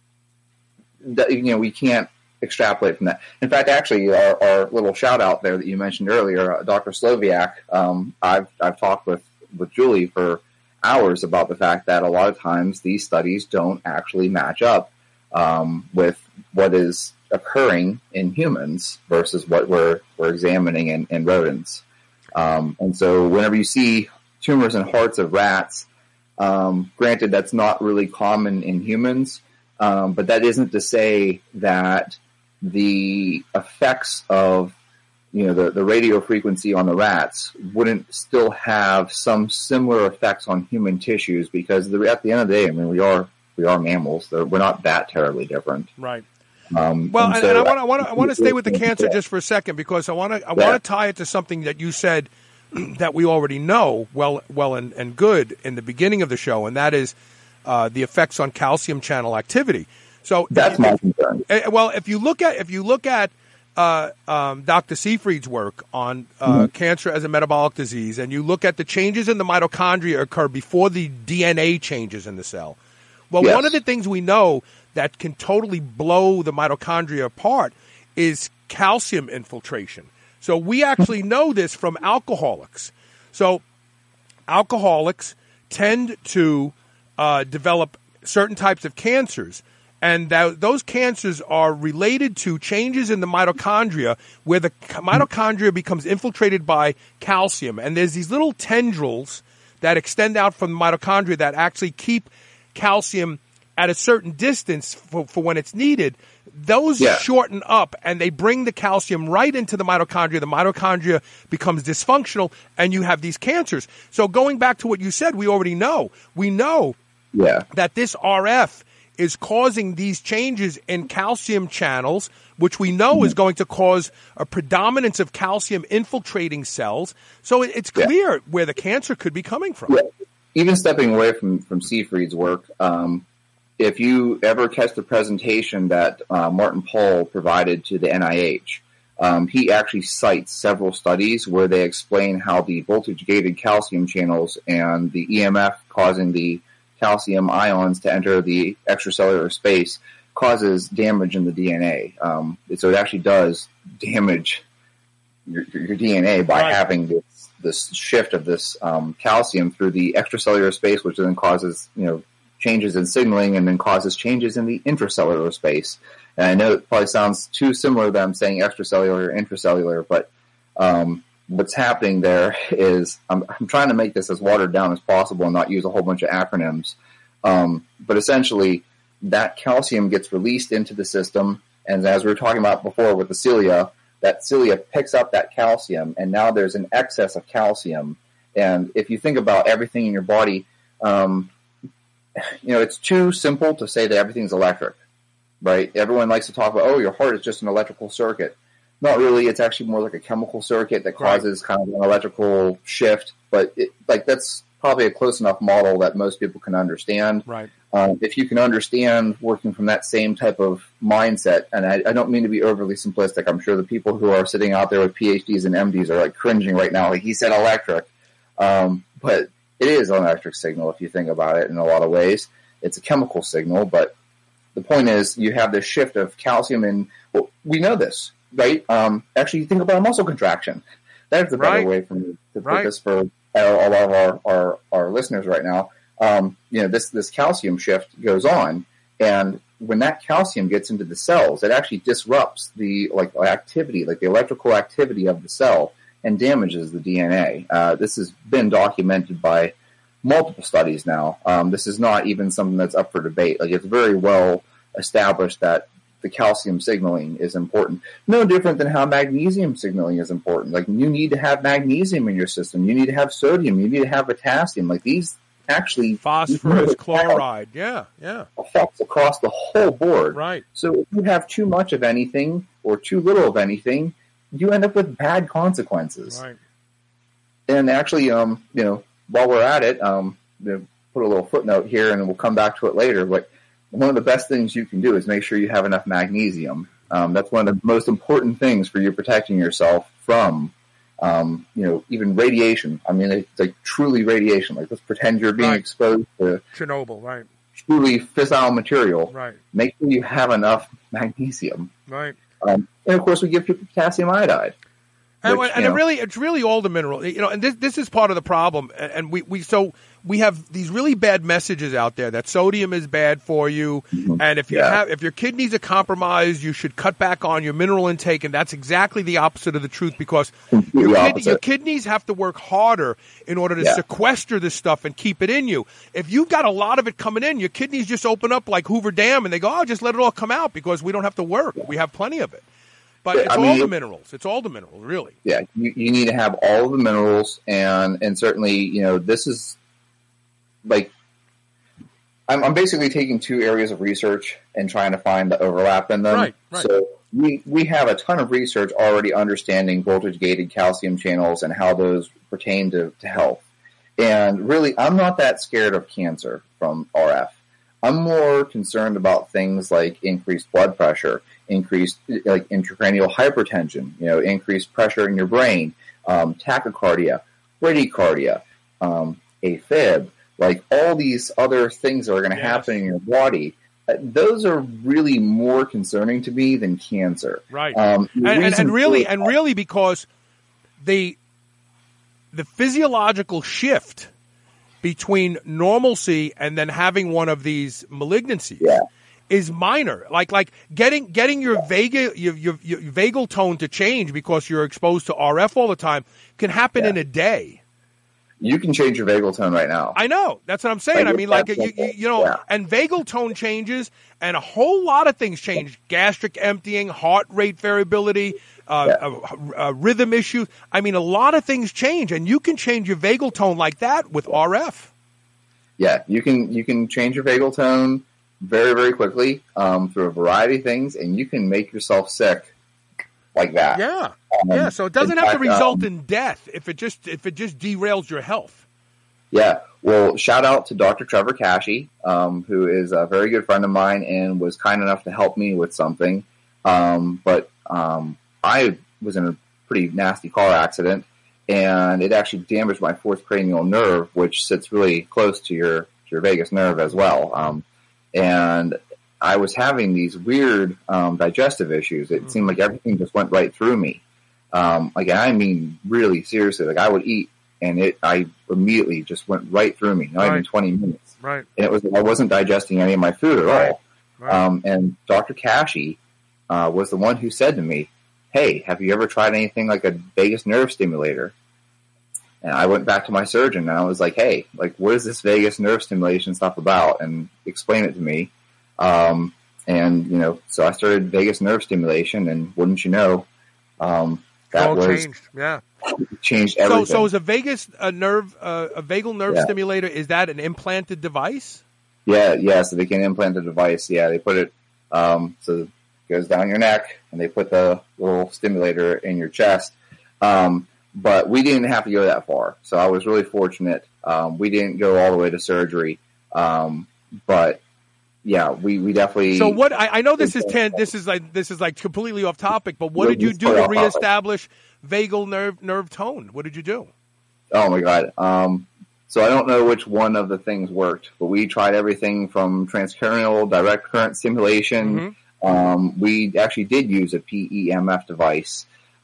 we can't extrapolate from that. In fact, actually, our little shout out there that you mentioned earlier, Dr. Sloviak, I've talked with Julie for hours about the fact that a lot of times these studies don't actually match up with what is occurring in humans versus what we're examining in rodents. And so whenever you see tumors in hearts of rats, granted that's not really common in humans, but that isn't to say that the effects of the radio frequency on the rats wouldn't still have some similar effects on human tissues, because at the end of the day, I mean, we are mammals. We're not that terribly different. Right. And I want to stay with the cancer just for a second, because I want to tie it to something that you said that we already know well and good in the beginning of the show, and that is the effects on calcium channel activity. So that's my concern. Well, if you look at Dr. Seyfried's work on cancer as a metabolic disease, and you look at the changes in the mitochondria occur before the DNA changes in the cell. Well, one of the things we know that can totally blow the mitochondria apart is calcium infiltration. So we actually know this from alcoholics. So alcoholics tend to develop certain types of cancers, and those cancers are related to changes in the mitochondria, where the mitochondria becomes infiltrated by calcium. And there's these little tendrils that extend out from the mitochondria that actually keep calcium at a certain distance for when it's needed. Those shorten up, and they bring the calcium right into the mitochondria. The mitochondria becomes dysfunctional, and you have these cancers. So going back to what you said, we already know. We know that this RF is causing these changes in calcium channels, which we know is going to cause a predominance of calcium infiltrating cells. So it's clear where the cancer could be coming from. Yeah. Even stepping away from Seyfried's work, if you ever catch the presentation that Martin Pall provided to the NIH, he actually cites several studies where they explain how the voltage-gated calcium channels and the EMF causing the calcium ions to enter the extracellular space causes damage in the DNA. So it actually does damage your DNA by having this shift of this calcium through the extracellular space, which then causes changes in signaling, and then causes changes in the intracellular space. And I know it probably sounds too similar that I'm saying extracellular or intracellular, but what's happening there is I'm trying to make this as watered down as possible and not use a whole bunch of acronyms. But essentially, that calcium gets released into the system, and as we were talking about before with the cilia, that cilia picks up that calcium, and now there's an excess of calcium. And if you think about everything in your body, it's too simple to say that everything's electric, right? Everyone likes to talk about, your heart is just an electrical circuit. Not really. It's actually more like a chemical circuit that causes kind of an electrical shift. But that's probably a close enough model that most people can understand. Right. If you can understand working from that same type of mindset, and I don't mean to be overly simplistic. I'm sure the people who are sitting out there with PhDs and MDs are like cringing right now. Like, he said electric. But it is an electric signal if you think about it in a lot of ways. It's a chemical signal, but the point is you have this shift of calcium, and we know this. Right. Actually, you think about a muscle contraction. That's a better way for me to put this for a lot of our listeners right now. This calcium shift goes on, and when that calcium gets into the cells, it actually disrupts the activity, like the electrical activity of the cell, and damages the DNA. This has been documented by multiple studies now. This is not even something that's up for debate. Like, it's very well established that the calcium signaling is important. No different than how magnesium signaling is important. Like, you need to have magnesium in your system. You need to have sodium. You need to have potassium. Like, these actually... Phosphorus, chloride. Yeah. Effects across the whole board. Right. So if you have too much of anything or too little of anything, you end up with bad consequences. Right. And actually, while we're at it, put a little footnote here, and we'll come back to it later, but one of the best things you can do is make sure you have enough magnesium. That's one of the most important things for you protecting yourself from, even radiation. I mean, it's like truly radiation. Like, let's pretend you're being exposed to Chernobyl, right? Truly fissile material. Right. Make sure you have enough magnesium. Right. And of course, we give people potassium iodide. It's really all the mineral, and this is part of the problem. And we have these really bad messages out there that sodium is bad for you, and if your kidneys are compromised, you should cut back on your mineral intake, and that's exactly the opposite of the truth, because your kidneys have to work harder in order to sequester this stuff and keep it in you. If you've got a lot of it coming in, your kidneys just open up like Hoover Dam, and they go, just let it all come out because we don't have to work. We have plenty of it. But it's all the minerals. It's all the minerals, really. Yeah, you need to have all of the minerals, and certainly, this is like, I'm basically taking two areas of research and trying to find the overlap in them. Right. So we have a ton of research already understanding voltage-gated calcium channels and how those pertain to health. And really, I'm not that scared of cancer from RF. I'm more concerned about things like increased blood pressure, increased like intracranial hypertension, increased pressure in your brain, tachycardia, bradycardia, AFib, like all these other things that are going to happen in your body. Those are really more concerning to me than cancer. Right. And really because the physiological shift between normalcy and then having one of these malignancies is minor. Like getting your vagal tone to change because you're exposed to RF all the time can happen in a day. You can change your vagal tone right now. I know. That's what I'm saying. I mean, and vagal tone changes, and a whole lot of things change. Gastric emptying, heart rate variability, rhythm issues. I mean, a lot of things change, and you can change your vagal tone like that with RF. Yeah, you can change your vagal tone very, very quickly through a variety of things, and you can make yourself sick like that. Yeah. So it doesn't have to result in death if it just derails your health. Yeah. Well, shout out to Dr. Trevor Cashy, who is a very good friend of mine and was kind enough to help me with something. But I was in a pretty nasty car accident, and it actually damaged my fourth cranial nerve, which sits really close to your vagus nerve as well. And I was having these weird digestive issues. It seemed like everything just went right through me. I mean, really seriously. Like, I would eat, and I immediately just went right through me, not even 20 minutes. Right. And I wasn't digesting any of my food at all. Right. And Dr. Cashy was the one who said to me, "Hey, have you ever tried anything like a vagus nerve stimulator?" And I went back to my surgeon, and I was like, "Hey, like, what is this vagus nerve stimulation stuff about?" And explain it to me. So I started vagus nerve stimulation, and wouldn't you know, changed everything. So is a vagal nerve stimulator, is that an implanted device? Yeah. So they can implant the device. Yeah, they put it so it goes down your neck, and they put the little stimulator in your chest. But we didn't have to go that far, so I was really fortunate. We didn't go all the way to surgery, but. Yeah, we definitely. So what? I know this is like completely off topic, but what did you do to reestablish vagal nerve tone? What did you do? Oh my God! So I don't know which one of the things worked, but we tried everything from transcranial direct current stimulation. Mm-hmm. We actually did use a PEMF device.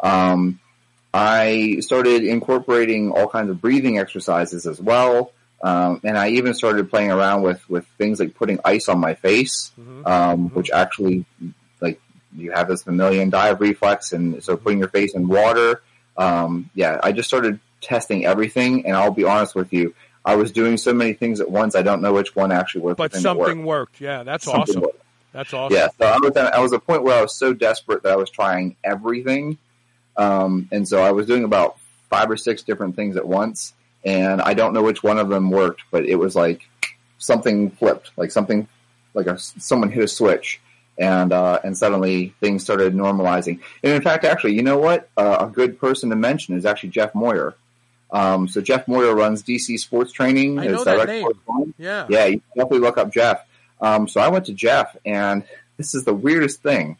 I started incorporating all kinds of breathing exercises as well. And I even started playing around with things like putting ice on my face, which actually, like, you have this mammalian dive reflex, and so putting your face in water. I just started testing everything, and I'll be honest with you, I was doing so many things at once, I don't know which one actually worked. But something worked. Yeah, that's awesome. That's awesome. Yeah, so I was at a point where I was so desperate that I was trying everything. And so I was doing about 5 or 6 different things at once, and I don't know which one of them worked, but it was like something flipped, like someone hit a switch, and suddenly things started normalizing. And in fact, actually, you know what? A good person to mention is actually Jeff Moyer. So Jeff Moyer runs DC Sports Training. I know that name. Yeah. Yeah, you can definitely look up Jeff. So I went to Jeff, and this is the weirdest thing.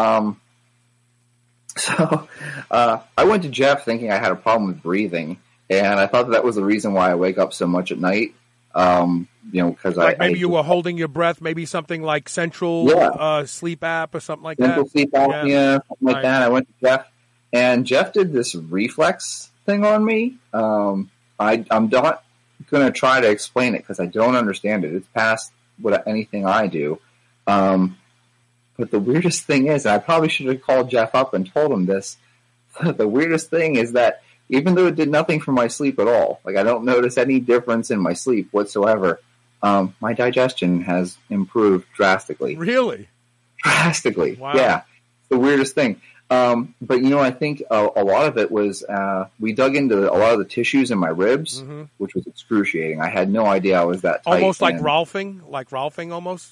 So I went to Jeff thinking I had a problem with breathing, and I thought that was the reason why I wake up so much at night. Because maybe you were holding your breath, maybe something like central sleep app or something like central that. Sleep apnea, something like that. I went to Jeff, and Jeff did this reflex thing on me. I'm not going to try to explain it because I don't understand it. It's past anything I do. But the weirdest thing is, and I probably should have called Jeff up and told him this, the weirdest thing is that even though it did nothing for my sleep at all, like I don't notice any difference in my sleep whatsoever, my digestion has improved drastically. Really? Drastically. Wow. Yeah. It's the weirdest thing. But, I think a lot of it was we dug into a lot of the tissues in my ribs, which was excruciating. I had no idea I was that tight. Almost like Rolfing? Like Rolfing almost?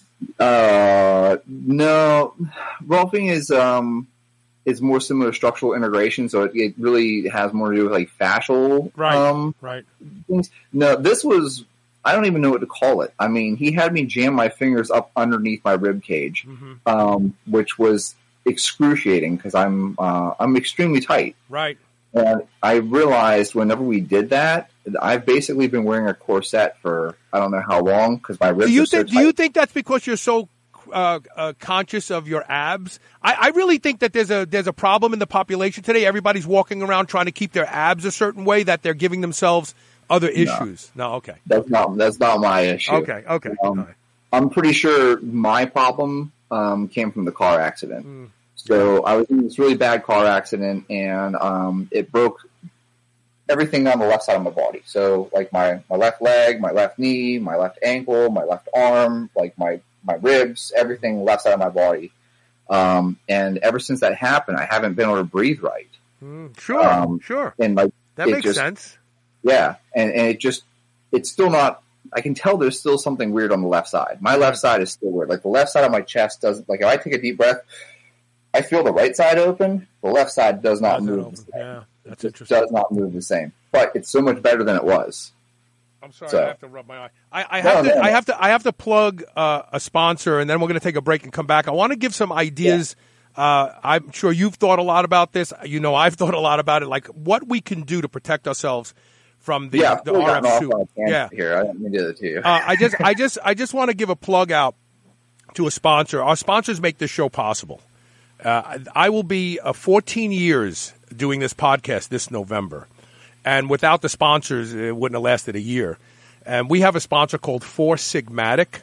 No. Rolfing is more similar to structural integration, so it really has more to do with like fascial right. things. No, this was, I don't even know what to call it. I mean, he had me jam my fingers up underneath my rib cage, which was excruciating because I'm extremely tight. Right. And I realized whenever we did that, I've basically been wearing a corset for I don't know how long because my ribs are so tight. Do you think that's because you're so conscious of your abs? I really think that there's a problem in the population today. Everybody's walking around trying to keep their abs a certain way that they're giving themselves other issues. No, okay. That's not my issue. Okay. Right. I'm pretty sure my problem came from the car accident. So I was in this really bad car accident, and it broke everything on the left side of my body. So like my left leg, my left knee, my left ankle, my left arm, like my ribs, everything left side of my body. And ever since that happened, I haven't been able to breathe right. Sure. And like that makes sense. Yeah. And it's still not, I can tell there's still something weird on the left side. My left side is still weird. Like the left side of my chest doesn't, like if I take a deep breath, I feel the right side open. The left side does not move the same. Yeah, that's interesting. Does not move the same. But it's so much better than it was. I'm sorry, I have to rub my eye. I have to plug a sponsor, and then we're going to take a break and come back. I want to give some ideas. Yeah. I'm sure you've thought a lot about this. I've thought a lot about it, like what we can do to protect ourselves from the RF suit. Yeah, here I didn't mean to do that to you. I just want to give a plug out to a sponsor. Our sponsors make this show possible. I will be 14 years doing this podcast this November. And without the sponsors, it wouldn't have lasted a year. And we have a sponsor called Four Sigmatic,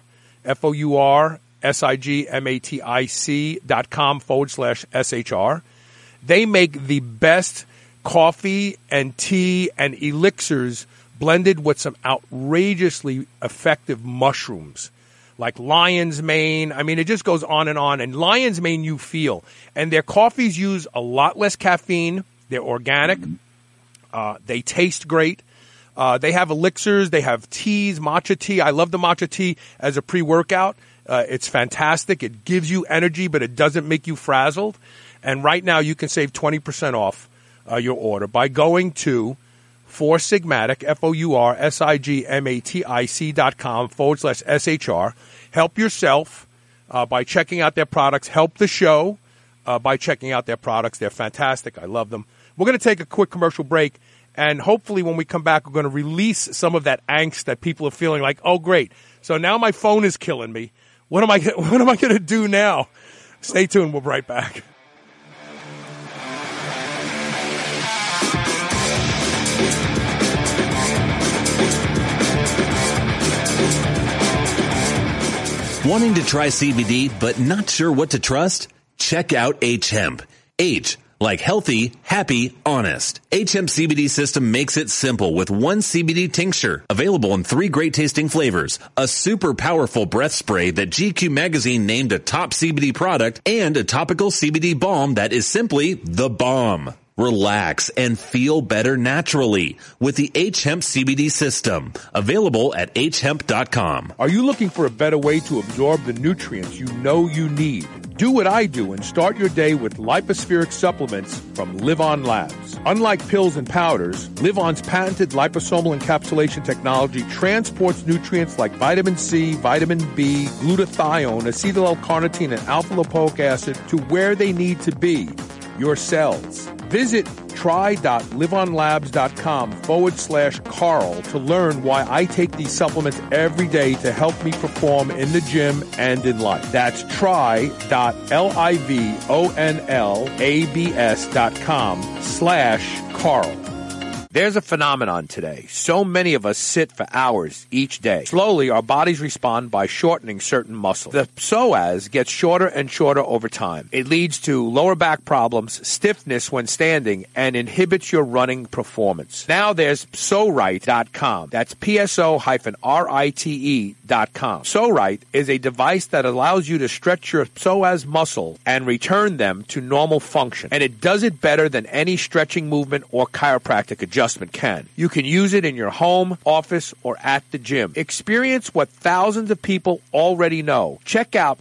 FOURSIGMATIC.com/SHR. They make the best coffee and tea and elixirs blended with some outrageously effective mushrooms. Like lion's mane. I mean, it just goes on. And lion's mane you feel. And their coffees use a lot less caffeine. They're organic. They taste great. They have elixirs. They have teas, matcha tea. I love the matcha tea as a pre-workout. It's fantastic. It gives you energy, but it doesn't make you frazzled. And right now you can save 20% off your order by going to Four Sigmatic, FOURSIGMATIC.com/SHR. Help yourself by checking out their products. Help the show by checking out their products. They're fantastic. I love them. We're going to take a quick commercial break, and hopefully when we come back, we're going to release some of that angst that people are feeling like, oh, great. So now my phone is killing me. What am I going to do now? Stay tuned. We'll be right back. Wanting to try CBD but not sure what to trust? Check out H Hemp. H, like healthy, happy, honest. H-Hemp CBD system makes it simple with one CBD tincture, available in 3 great tasting flavors, a super powerful breath spray that GQ magazine named a top CBD product, and a topical CBD balm that is simply the bomb. Relax and feel better naturally with the H-Hemp CBD system. Available at hemp.com. Are you looking for a better way to absorb the nutrients you know you need? Do what I do and start your day with lipospheric supplements from LivOn Labs. Unlike pills and powders, LivOn's patented liposomal encapsulation technology transports nutrients like vitamin C, vitamin B, glutathione, acetyl-L-carnitine, and alpha-lipoic acid to where they need to be, your cells. Visit try.livonlabs.com/Carl to learn why I take these supplements every day to help me perform in the gym and in life. That's try.livonlabs.com/Carl. There's a phenomenon today. So many of us sit for hours each day. Slowly, our bodies respond by shortening certain muscles. The psoas gets shorter and shorter over time. It leads to lower back problems, stiffness when standing, and inhibits your running performance. Now there's Psorite.com. That's PSO-RITE.com. Psorite is a device that allows you to stretch your psoas muscle and return them to normal function. And it does it better than any stretching movement or chiropractic adjustment can. You can use it in your home, office, or at the gym. Experience what thousands of people already know. Check out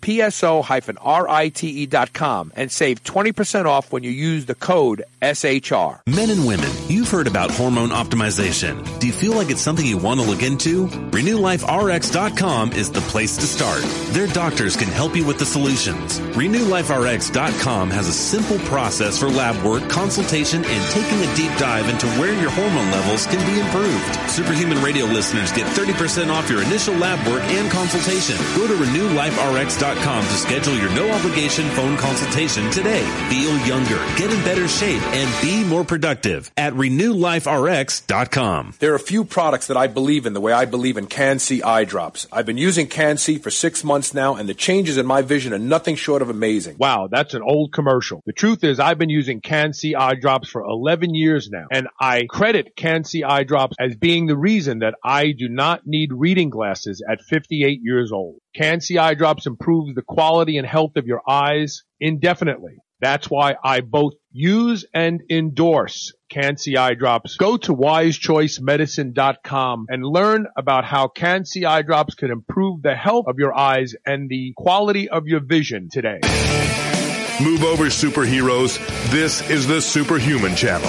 PSO-RITE.com and save 20% off when you use the code SHR. Men and women, you've heard about hormone optimization. Do you feel like it's something you want to look into? RenewLifeRx.com is the place to start. Their doctors can help you with the solutions. RenewLifeRx.com has a simple process for lab work, consultation, and taking a deep dive into where your hormone levels can be improved. Superhuman Radio listeners get 30% off your initial lab work and consultation. Go to RenewLifeRx.com to schedule your no-obligation phone consultation today. Feel younger, get in better shape, and be more productive at RenewLifeRx.com. There are a few products that I believe in the way I believe in Can-C eye drops. I've been using Can-C for 6 months now, and the changes in my vision are nothing short of amazing. Wow, that's an old commercial. The truth is I've been using Can-C eye drops for 11 years now, and I credit Can-C eye drops as being the reason that I do not need reading glasses at 58 years old. Can-C eye drops improves the quality and health of your eyes indefinitely. That's why I both use and endorse Can-C eye drops. Go to wisechoicemedicine.com and learn about how Can-C eye drops can improve the health of your eyes and the quality of your vision today. Move over, superheroes. This is the Superhuman Channel.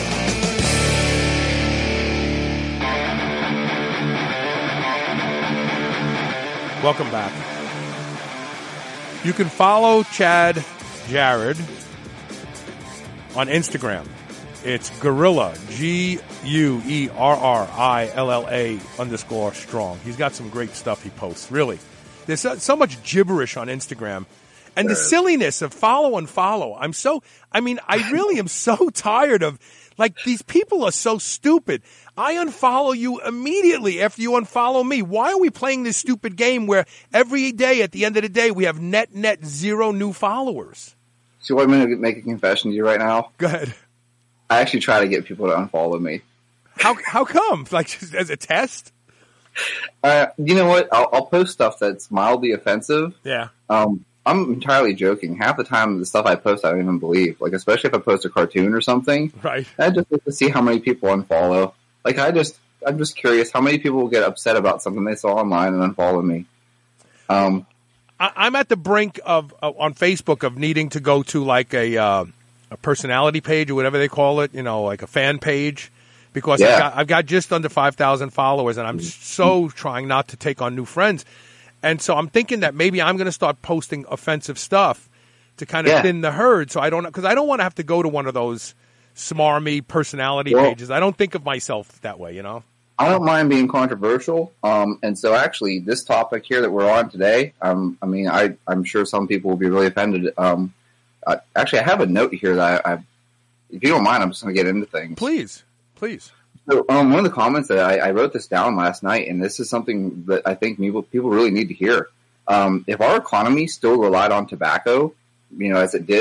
Welcome back. You can follow Chad Jarrett on Instagram. It's Guerrilla, GUERRILLA_strong. He's got some great stuff he posts, really. There's so much gibberish on Instagram. And the silliness of follow and follow. I really am so tired of, these people are so stupid. I unfollow you immediately after you unfollow me. Why are we playing this stupid game where every day, at the end of the day, we have net 0 new followers? So I'm going to make a confession to you right now. Go ahead. I actually try to get people to unfollow me. How come? Just as a test? You know what? I'll post stuff that's mildly offensive. Yeah. I'm entirely joking. Half the time, the stuff I post, I don't even believe. Especially if I post a cartoon or something. Right. I just like to see how many people unfollow. I'm just curious how many people will get upset about something they saw online and unfollow me. I'm at the brink of on Facebook of needing to go to a personality page or whatever they call it, like a fan page, because I've got just under 5,000 followers, and I'm so trying not to take on new friends. And so I'm thinking that maybe I'm going to start posting offensive stuff to kind of thin the herd. So I don't want to have to go to one of those smarmy personality pages. I don't think of myself that way, I don't mind being controversial. And so actually this topic here that we're on today, I'm sure some people will be really offended. Actually, I have a note here that if you don't mind, I'm just going to get into things. Please. So one of the comments that I wrote this down last night, and this is something that I think people really need to hear. If our economy still relied on tobacco, as it did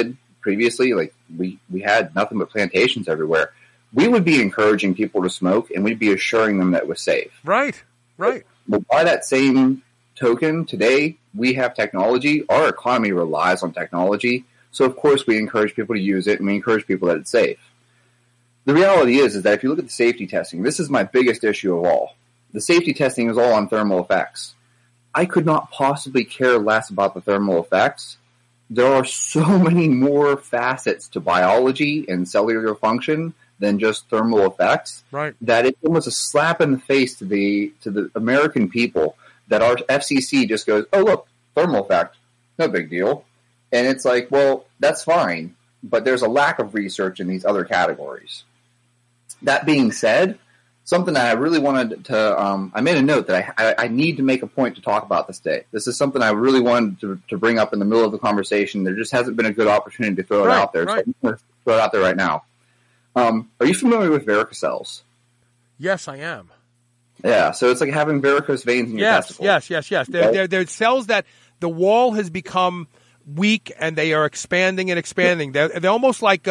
previously, like we had nothing but plantations everywhere, we would be encouraging people to smoke, and we'd be assuring them that it was safe. Right. But by that same token, today we have technology. Our economy relies on technology. So, of course, we encourage people to use it, and we encourage people that it's safe. The reality is that if you look at the safety testing, this is my biggest issue of all. The safety testing is all on thermal effects. I could not possibly care less about the thermal effects. There are so many more facets to biology and cellular function than just thermal effects, right? That it's almost a slap in the face to the American people that our FCC just goes, oh, look, thermal effect, no big deal. And it's like, well, that's fine, but there's a lack of research in these other categories. That being said, something that I really wanted to, I made a note that I need to make a point to talk about this day. This is something I really wanted to bring up in the middle of the conversation. There just hasn't been a good opportunity to throw it out there. Right. So I'm going to throw it out there right now. Are you familiar with varicocele? Yes, I am. Yeah, so it's like having varicose veins in your testicles. Yes. They're cells that the wall has become weak and they are expanding and expanding. They're almost like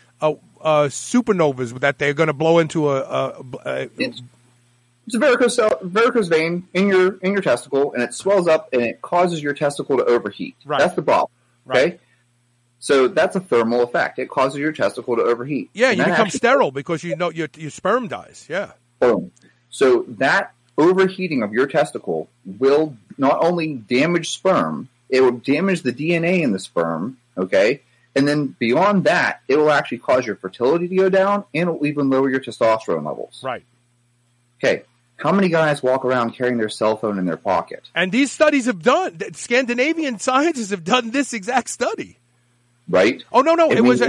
supernovas that they're going to blow into It's a varicose vein in your testicle, and it swells up and it causes your testicle to overheat. Right. That's the problem. Okay. Right. So that's a thermal effect. It causes your testicle to overheat. Yeah, you become sterile because your sperm dies. Yeah. Boom. So that overheating of your testicle will not only damage sperm, it will damage the DNA in the sperm, okay? And then beyond that, it will actually cause your fertility to go down, and it will even lower your testosterone levels. Right. Okay. How many guys walk around carrying their cell phone in their pocket? And these studies have done, Scandinavian scientists have done this exact study. Right? Oh no! It was an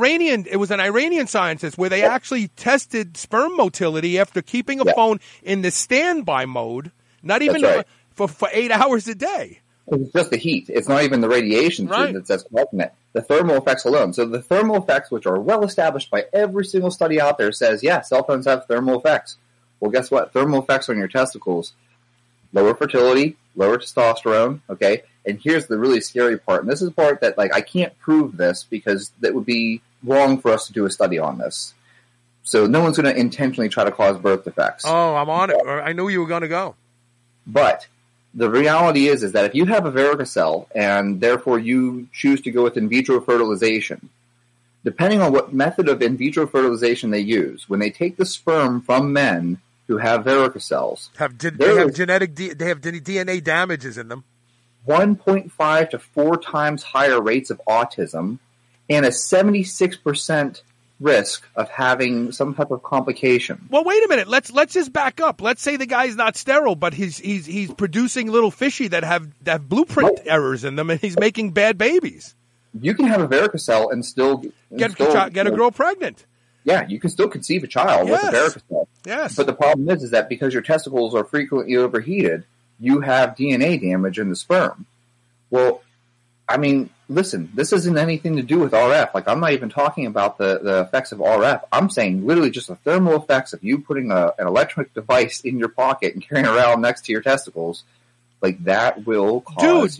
Iranian scientist where they actually tested sperm motility after keeping a phone in the standby mode, not even for 8 hours a day. It's just the heat. It's not even the radiation that's causing it. The thermal effects alone. So the thermal effects, which are well established by every single study out there, says cell phones have thermal effects. Well, guess what? Thermal effects on your testicles: lower fertility, lower testosterone. Okay. And here's the really scary part. And this is the part that, I can't prove this because that would be wrong for us to do a study on this. So no one's going to intentionally try to cause birth defects. Oh, I'm on it. I knew you were going to go. But the reality is that if you have a varicocele and therefore you choose to go with in vitro fertilization, depending on what method of in vitro fertilization they use, when they take the sperm from men who have varicoceles, they have DNA damages in them. 1.5 to 4 times higher rates of autism and a 76% risk of having some type of complication. Well, wait a minute. Let's just back up. Let's say the guy's not sterile, but he's producing little fishy that have blueprint errors in them, and he's making bad babies. You can have a varicocele and still get a girl pregnant. Yeah, you can still conceive a child with a varicocele. Yes. But the problem is that because your testicles are frequently overheated, you have DNA damage in the sperm. Well, I mean, listen, this isn't anything to do with RF. I'm not even talking about the effects of RF. I'm saying literally just the thermal effects of you putting an electric device in your pocket and carrying around next to your testicles. That will cause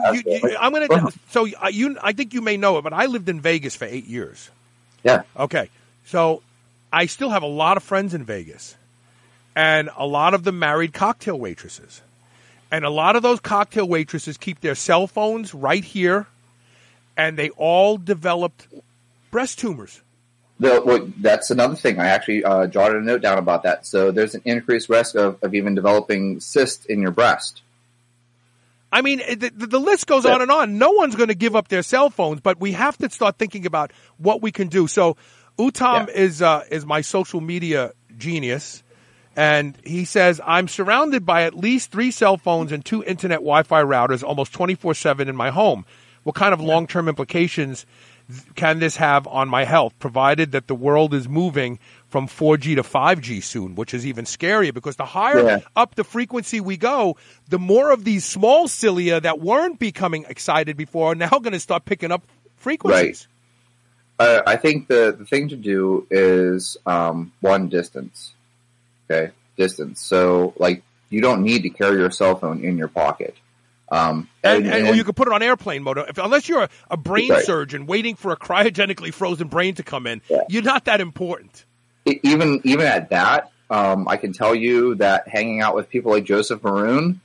I think you may know it, but I lived in Vegas for 8 years. Yeah. Okay. So I still have a lot of friends in Vegas, and a lot of them married cocktail waitresses. And a lot of those cocktail waitresses keep their cell phones right here, and they all developed breast tumors. That's another thing. I actually jotted a note down about that. So there's an increased risk of even developing cysts in your breast. I mean, the list goes on and on. No one's going to give up their cell phones, but we have to start thinking about what we can do. So Uttam is my social media genius. And he says, I'm surrounded by at least 3 cell phones and 2 internet Wi-Fi routers almost 24/7 in my home. What kind of long-term implications can this have on my health, provided that the world is moving from 4G to 5G soon, which is even scarier because the higher up the frequency we go, the more of these small cilia that weren't becoming excited before are now going to start picking up frequencies. Right. I think the thing to do is one, distance. Okay, distance. So, you don't need to carry your cell phone in your pocket. And you could put it on airplane mode. Unless you're a brain surgeon waiting for a cryogenically frozen brain to come in, you're not that important. Even at that, I can tell you that hanging out with people like Joseph Maroon,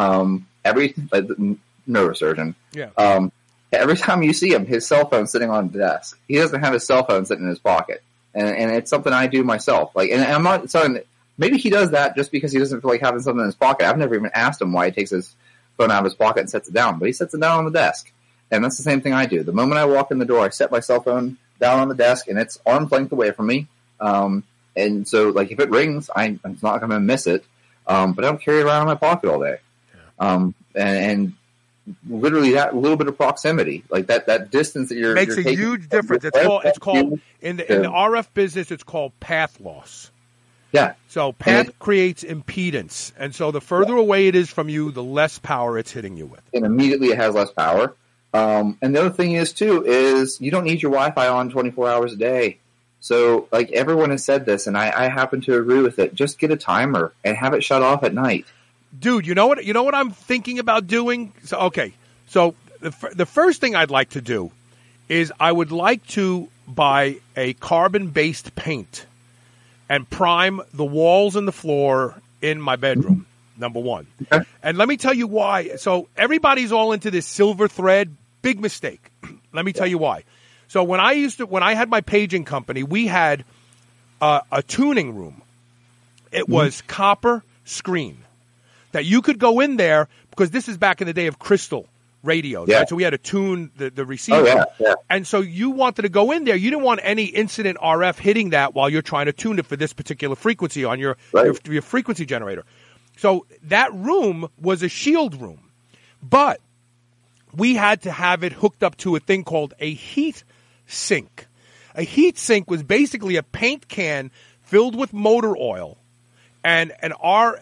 neurosurgeon, every time you see him, his cell phone's sitting on the desk. He doesn't have his cell phone sitting in his pocket, and it's something I do myself. Like, and I'm not saying maybe he does that just because he doesn't feel like having something in his pocket. I've never even asked him why he takes his phone out of his pocket and sets it down, but he sets it down on the desk, and that's the same thing I do. The moment I walk in the door, I set my cell phone down on the desk, and it's arm's length away from me. And so, like, if it rings, I'm not going to miss it. But I don't carry it around in my pocket all day. And literally that little bit of proximity, like that distance that you're makes you're a huge difference. It's called in the RF business, it's called path loss. Yeah. So path creates impedance, and so the further away it is from you, the less power it's hitting you with. And immediately it has less power. And the other thing is you don't need your Wi-Fi on 24 hours a day. So, like, everyone has said this, and I happen to agree with it. Just get a timer and have it shut off at night. Dude, you know what I'm thinking about doing? So the first thing I'd like to do is I would like to buy a carbon-based paint and prime the walls and the floor in my bedroom, number one. Okay. And let me tell you why. So everybody's all into this silver thread. Big mistake. Let me tell you why. So when I had my paging company, we had a tuning room. It was copper screen that you could go in there, because this is back in the day of crystal radios. Yeah. Right? So we had to tune the receiver. Oh, yeah. And so you wanted to go in there. You didn't want any incident RF hitting that while you're trying to tune it for this particular frequency on your frequency generator. So that room was a shield room. But we had to have it hooked up to a thing called a heat sink. A heat sink was basically a paint can filled with motor oil and a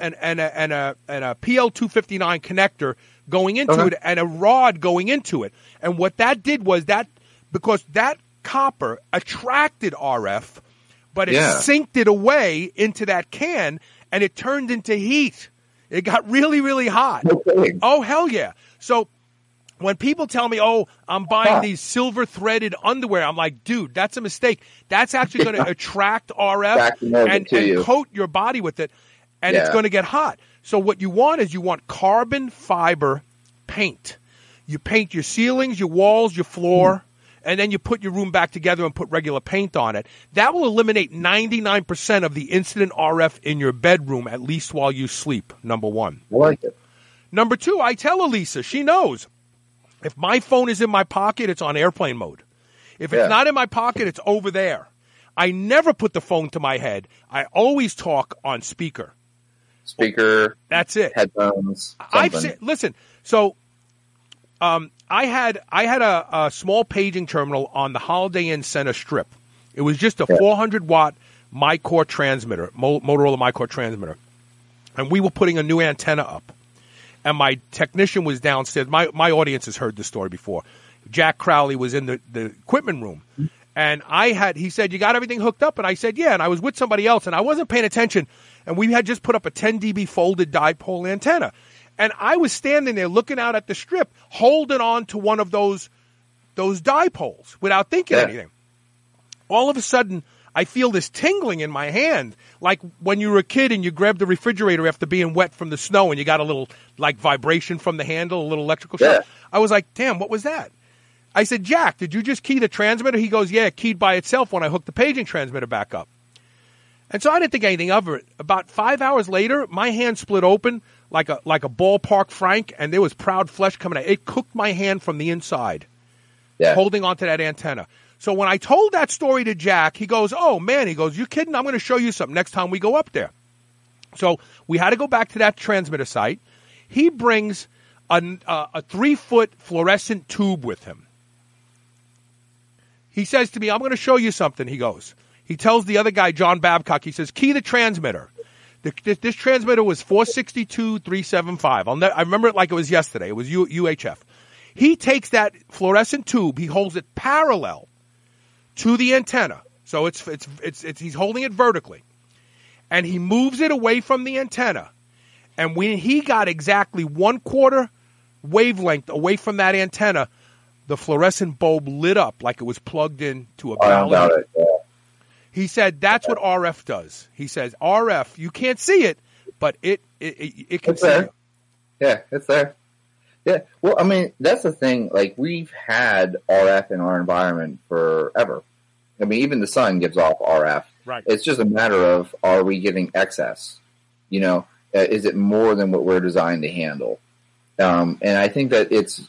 PL259 connector going into it and a rod going into it. And what that did was because that copper attracted RF, but it synced it away into that can, and it turned into heat. It got really, really hot. Okay. Oh, hell yeah. So when people tell me, I'm buying these silver-threaded underwear, I'm like, dude, that's a mistake. That's actually going to attract RF and coat your body with it, and it's going to get hot. So what you want is carbon fiber paint. You paint your ceilings, your walls, your floor, and then you put your room back together and put regular paint on it. That will eliminate 99% of the incident RF in your bedroom, at least while you sleep, number one. I like it. Number two, I tell Elisa, she knows. If my phone is in my pocket, it's on airplane mode. If it's not in my pocket, it's over there. I never put the phone to my head. I always talk on speaker. That's it. Headphones. Listen. So, I had a small paging terminal on the Holiday Inn Center Strip. It was just a 400-watt MyCore transmitter, Motorola MyCore transmitter, and we were putting a new antenna up. And my technician was downstairs. My audience has heard this story before. Jack Crowley was in the equipment room. And he said, you got everything hooked up? And I said, yeah. And I was with somebody else, and I wasn't paying attention. And we had just put up a 10 dB folded dipole antenna. And I was standing there looking out at the strip, holding on to one of those dipoles without thinking anything. All of a sudden, I feel this tingling in my hand, like when you were a kid and you grabbed the refrigerator after being wet from the snow and you got a little like vibration from the handle, a little electrical shock. I was like, damn, what was that? I said, Jack, did you just key the transmitter? He goes, yeah, it keyed by itself when I hooked the paging transmitter back up. And so I didn't think anything of it. About 5 hours later, my hand split open like a ballpark frank, and there was proud flesh coming out. It cooked my hand from the inside, holding onto that antenna. So when I told that story to Jack, he goes, oh, man, you kidding? I'm going to show you something next time we go up there. So we had to go back to that transmitter site. He brings a 3-foot fluorescent tube with him. He says to me, I'm going to show you something, he goes. He tells the other guy, John Babcock, he says, key the transmitter. This transmitter was 462.375. I remember it like it was yesterday. It was UHF. He takes that fluorescent tube, he holds it parallel to the antenna. So he's holding it vertically. And he moves it away from the antenna. And when he got exactly 1/4 wavelength away from that antenna, the fluorescent bulb lit up like it was plugged in to a ballad. He said that's what RF does. He says RF, you can't see it, but it can see it. Yeah, it's there. Yeah, well, I mean, that's the thing. Like, we've had RF in our environment forever. I mean, even the sun gives off RF. Right. It's just a matter of, are we getting excess? You know, is it more than what we're designed to handle? And I think that it's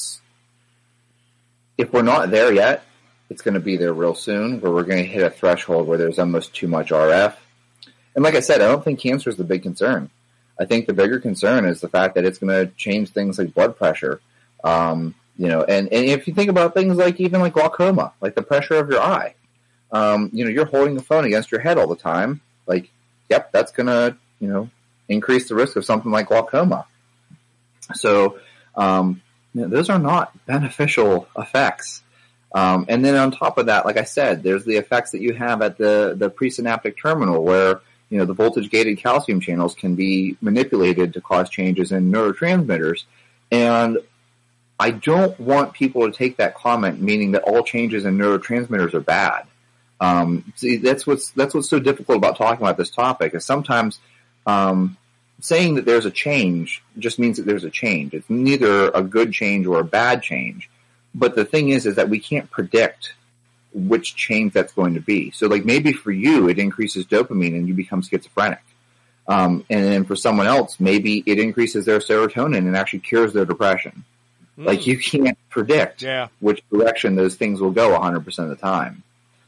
if we're not there yet, it's going to be there real soon, where we're going to hit a threshold where there's almost too much RF. And like I said, I don't think cancer is the big concern. I think the bigger concern is the fact that it's going to change things like blood pressure. You know, and if you think about things like even like glaucoma, like the pressure of your eye, you know, you're holding the phone against your head all the time. Like, yep, that's going to, you know, increase the risk of something like glaucoma. So, you know, those are not beneficial effects. And then on top of that, like I said, there's the effects that you have at the presynaptic terminal where, you know, the voltage-gated calcium channels can be manipulated to cause changes in neurotransmitters. And I don't want people to take that comment meaning that all changes in neurotransmitters are bad. See, that's what's so difficult about talking about this topic is sometimes saying that there's a change just means that there's a change. It's neither a good change or a bad change. But the thing is that we can't predict which change that's going to be. So, like, maybe for you, it increases dopamine and you become schizophrenic. And then for someone else, maybe it increases their serotonin and actually cures their depression. Like, you can't predict which direction those things will go 100% of the time.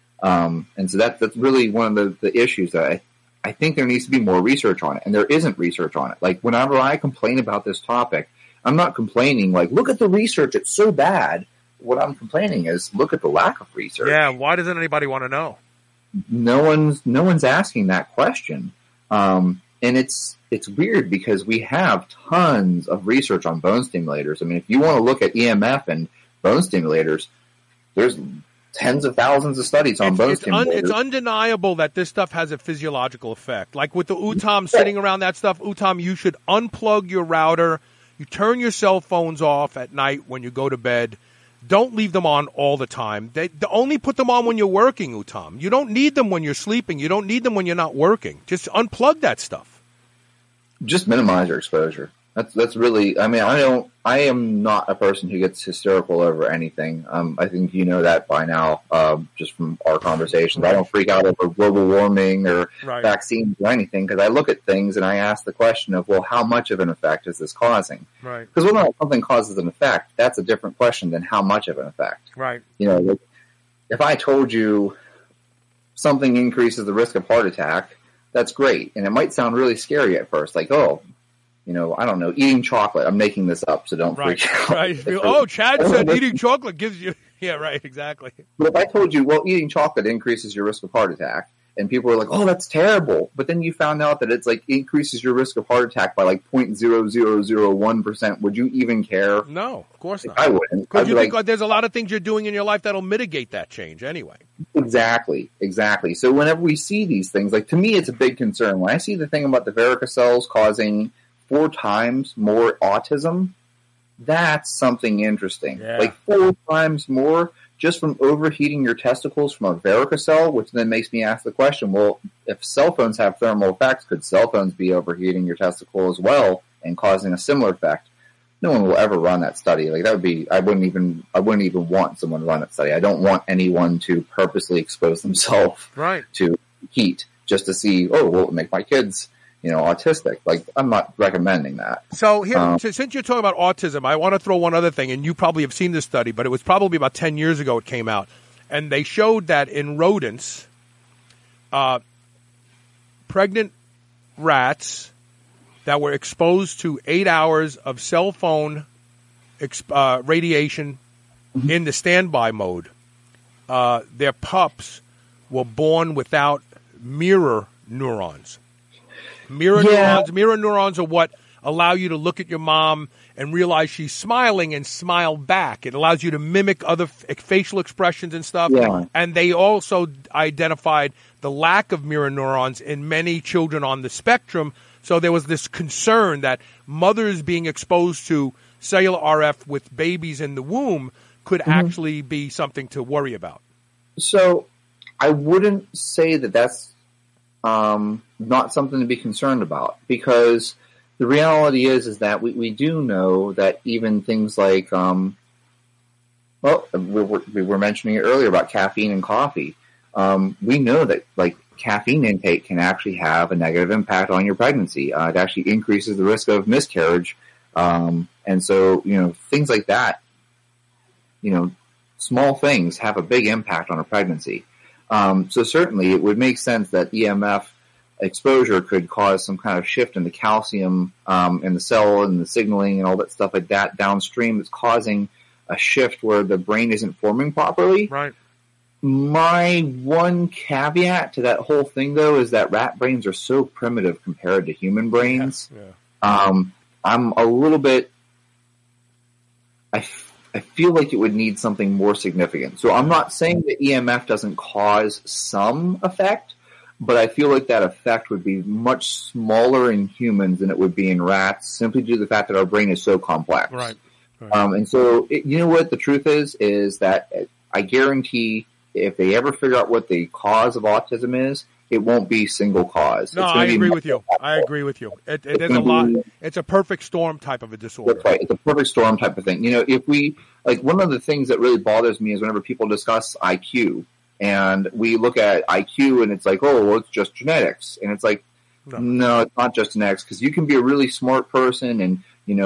And so that's really one of the issues that I think there needs to be more research on it. And there isn't research on it. Like, whenever I complain about this topic, I'm not complaining like, look at the research, it's so bad. What I'm complaining is, look at the lack of research. Yeah, why doesn't anybody want to know? No one's asking that question. And it's weird because we have tons of research on bone stimulators. I mean, if you want to look at EMF and bone stimulators, there's tens of thousands of studies on bone stimulators. It's undeniable that this stuff has a physiological effect. Like with the Utam sitting around that stuff, Utam, you should unplug your router. You turn your cell phones off at night when you go to bed. Don't leave them on all the time. They only put them on when you're working, Utam. You don't need them when you're sleeping. You don't need them when you're not working. Just unplug that stuff. Just minimize your exposure. That's really, I mean, I am not a person who gets hysterical over anything. I think you know that by now, just from our conversations. I don't freak out over global warming or vaccines or anything because I look at things and I ask the question of, well, how much of an effect is this causing? Right. Because whether or not something causes an effect, that's a different question than how much of an effect. Right. You know, like, if I told you something increases the risk of heart attack, that's great. And it might sound really scary at first, like, oh, you know, I don't know, eating chocolate. I'm making this up, so don't freak out. Right. Oh, Chad said eating chocolate gives you... Yeah, right, exactly. But if I told you, well, eating chocolate increases your risk of heart attack, and people were like, oh, that's terrible. But then you found out that it's like increases your risk of heart attack by like 0.0001%. Would you even care? No, of course not. I wouldn't. Because you think there's a lot of things you're doing in your life that'll mitigate that change anyway. Exactly. So whenever we see these things, like to me, it's a big concern. When I see the thing about the varicocele causing 4 times more autism, that's something interesting. Yeah. Like 4 times more just from overheating your testicles from a varicocele, which then makes me ask the question, well, if cell phones have thermal effects, could cell phones be overheating your testicle as well and causing a similar effect? No one will ever run that study. Like that would be, I wouldn't even want someone to run that study. I don't want anyone to purposely expose themselves to heat just to see, oh, will it make my kids, you know, autistic? Like, I'm not recommending that. So here, since you're talking about autism, I want to throw one other thing, and you probably have seen this study, but it was probably about 10 years ago it came out, and they showed that in rodents, pregnant rats that were exposed to 8 hours of cell phone radiation in the standby mode, their pups were born without mirror neurons. Mirror neurons are what allow you to look at your mom and realize she's smiling and smile back. It allows you to mimic other facial expressions and stuff. Yeah. And they also identified the lack of mirror neurons in many children on the spectrum. So there was this concern that mothers being exposed to cellular RF with babies in the womb could actually be something to worry about. So I wouldn't say that that's not something to be concerned about, because the reality is that we do know that even things like, we were mentioning it earlier about caffeine and coffee. We know that like caffeine intake can actually have a negative impact on your pregnancy. It actually increases the risk of miscarriage. And so, things like that, small things have a big impact on a pregnancy. So certainly it would make sense that EMF exposure could cause some kind of shift in the calcium in the cell and the signaling and all that stuff like that downstream. That's causing a shift where the brain isn't forming properly. Right. My one caveat to that whole thing, though, is that rat brains are so primitive compared to human brains. Yeah. I'm a little bit... I feel like it would need something more significant. So I'm not saying that EMF doesn't cause some effect, but I feel like that effect would be much smaller in humans than it would be in rats, simply due to the fact that our brain is so complex. Right. And so, you know what the truth is that I guarantee if they ever figure out what the cause of autism is, it won't be single cause. No, I agree with you. I agree with you. It is a lot. It's a perfect storm type of a disorder. That's right. It's a perfect storm type of thing. If we, like, one of the things that really bothers me is whenever people discuss IQ, and we look at IQ and it's like, oh, well, it's just genetics. And it's like, no, it's not just genetics, because you can be a really smart person and,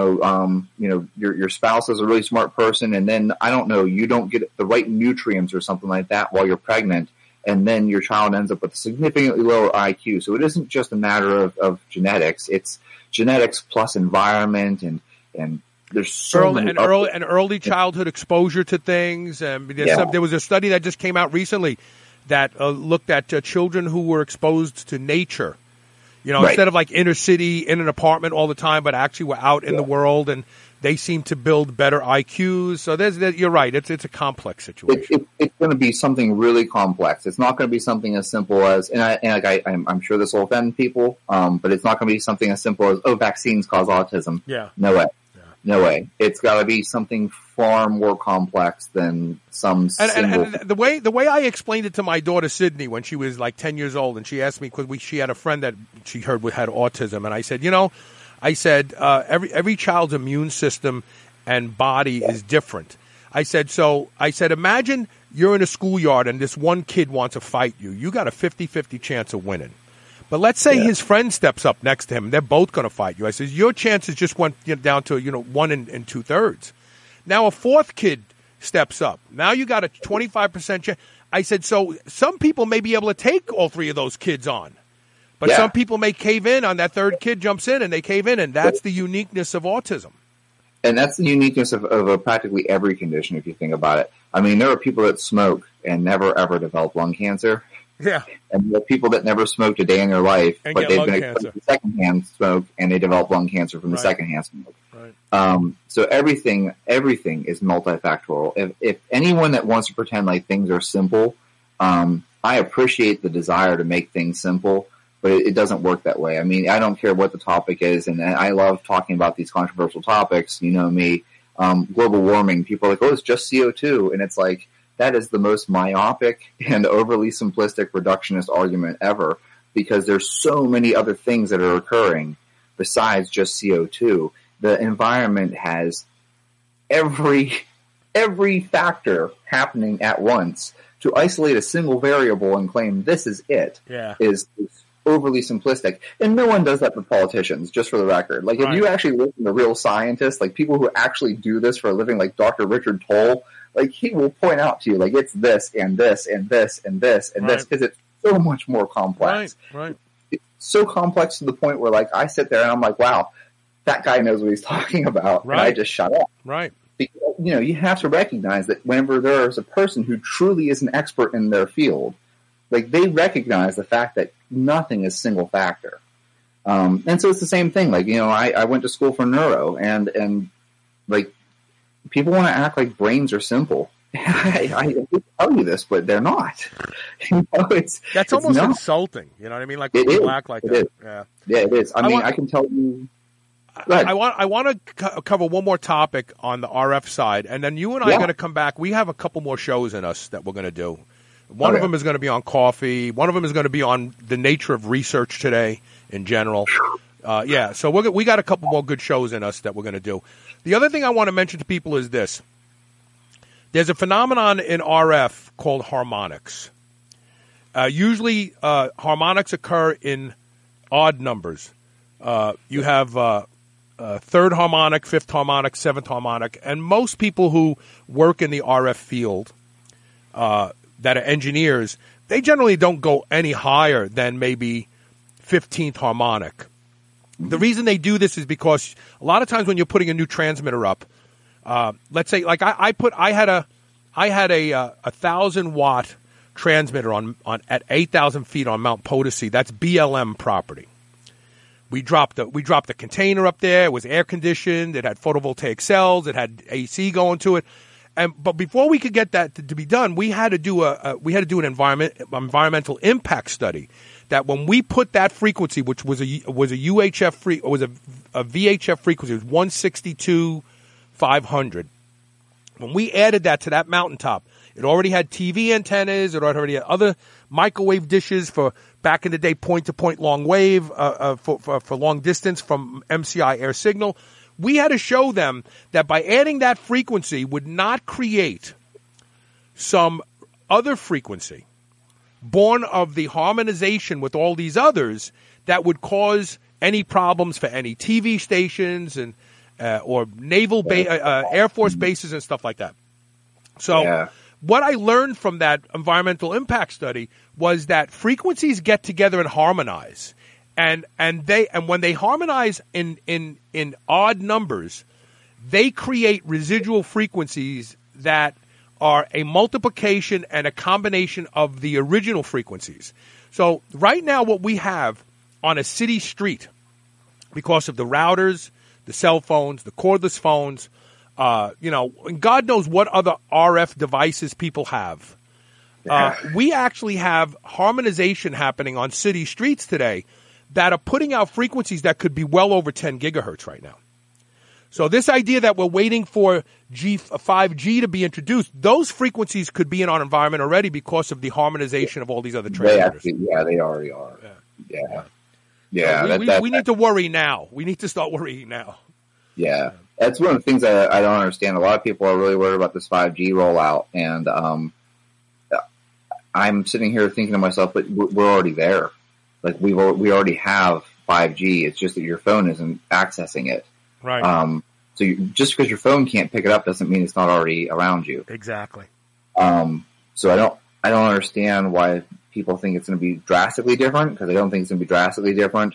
your spouse is a really smart person, and then, I don't know, you don't get the right nutrients or something like that while you're pregnant, and then your child ends up with a significantly lower IQ. So it isn't just a matter of genetics. It's genetics plus environment, and there's so many early childhood exposure to things. There was a study that just came out recently that looked at children who were exposed to nature. Instead of like inner city in an apartment all the time, but actually were out in the world, and they seem to build better IQs. So you're right. It's a complex situation. It's going to be something really complex. It's not going to be something as simple as, I'm sure this will offend people, but it's not going to be something as simple as, vaccines cause autism. Yeah. No way. Yeah. No way. It's got to be something far more complex than some single. And the way I explained it to my daughter Sydney when she was like 10 years old, and she asked me, because she had a friend that she heard had autism, and I said, every child's immune system and body is different. I said, imagine you're in a schoolyard and this one kid wants to fight you. You got a 50-50 chance of winning. But let's say his friend steps up next to him, and they're both going to fight you. I said, your chances just went down to 1 and 2/3. Now a fourth kid steps up. Now you got a 25% chance. I said, so some people may be able to take all three of those kids on. But some people may cave in on that third kid jumps in, and they cave in, and that's the uniqueness of autism. And that's the uniqueness of practically every condition, if you think about it. I mean, there are people that smoke and never, ever develop lung cancer. Yeah. And there are people that never smoked a day in their life, and but they've been exposed to secondhand smoke, and they develop lung cancer from the secondhand smoke. Right. So everything is multifactorial. If anyone that wants to pretend like things are simple, I appreciate the desire to make things simple, but it doesn't work that way. I mean, I don't care what the topic is, and I love talking about these controversial topics. You know me, global warming, people are like, oh, it's just CO2. And it's like, that is the most myopic and overly simplistic reductionist argument ever, because there's so many other things that are occurring besides just CO2. The environment has every factor happening at once. To isolate a single variable and claim this is it is overly simplistic. And no one does that with politicians, just for the record. Like, if you actually listen to real scientists, like people who actually do this for a living, like Dr. Richard Toll, like, he will point out to you, like, it's this and this and this and this and this, because it's so much more complex. Right. It's so complex to the point where, like, I sit there and I'm like, wow, that guy knows what he's talking about, and I just shut up. Right. Because, you have to recognize that whenever there is a person who truly is an expert in their field, like, they recognize the fact that nothing is single factor. And so it's the same thing. Like, I went to school for neuro, and like, people want to act like brains are simple. I tell you this, but they're not. That's almost insulting. You know what I mean? Like, people act like that. Yeah, it is. I mean, I can tell you. I want to cover one more topic on the RF side, and then you and I are going to come back. We have a couple more shows in us that we're going to do. One of them is going to be on coffee. One of them is going to be on the nature of research today in general. So we got a couple more good shows in us that we're going to do. The other thing I want to mention to people is this. There's a phenomenon in RF called harmonics. Usually harmonics occur in odd numbers. You have third harmonic, fifth harmonic, seventh harmonic, and most people who work in the RF field that are engineers, they generally don't go any higher than maybe 15th harmonic. The reason they do this is because a lot of times when you're putting a new transmitter up, let's say like I had a 1,000-watt transmitter on at 8,000 feet on Mount Potosi. That's BLM property. We dropped the container up there. It was air conditioned. It had photovoltaic cells. It had AC going to it. But before we could get that to be done, we had to do an environmental impact study. That when we put that frequency, which was a UHF was a VHF frequency, it was 162,500. When we added that to that mountaintop, it already had TV antennas. It already had other microwave dishes for back in the day, point-to-point long wave for long distance from MCI air signal. We had to show them that by adding that frequency would not create some other frequency born of the harmonization with all these others that would cause any problems for any TV stations and or naval Air Force bases and stuff like that. So what I learned from that environmental impact study was that frequencies get together and harmonize. And when they harmonize in odd numbers, they create residual frequencies that are a multiplication and a combination of the original frequencies. So right now what we have on a city street, because of the routers, the cell phones, the cordless phones, and God knows what other RF devices people have. We actually have harmonization happening on city streets today that are putting out frequencies that could be well over 10 gigahertz right now. So this idea that we're waiting for 5G to be introduced, those frequencies could be in our environment already because of the harmonization of all these other transmitters. They already are. Yeah. So we need to worry now. We need to start worrying now. Yeah. That's one of the things I don't understand. A lot of people are really worried about this 5G rollout, and I'm sitting here thinking to myself, but we're already there. Like we already have 5G. It's just that your phone isn't accessing it. Right. So just because your phone can't pick it up doesn't mean it's not already around you. Exactly. So I don't understand why people think it's going to be drastically different, because I don't think it's going to be drastically different.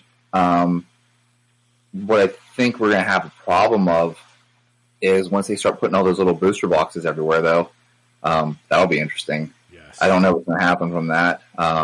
What I think we're going to have a problem of is once they start putting all those little booster boxes everywhere, though. That'll be interesting. Yes. I don't know what's going to happen from that.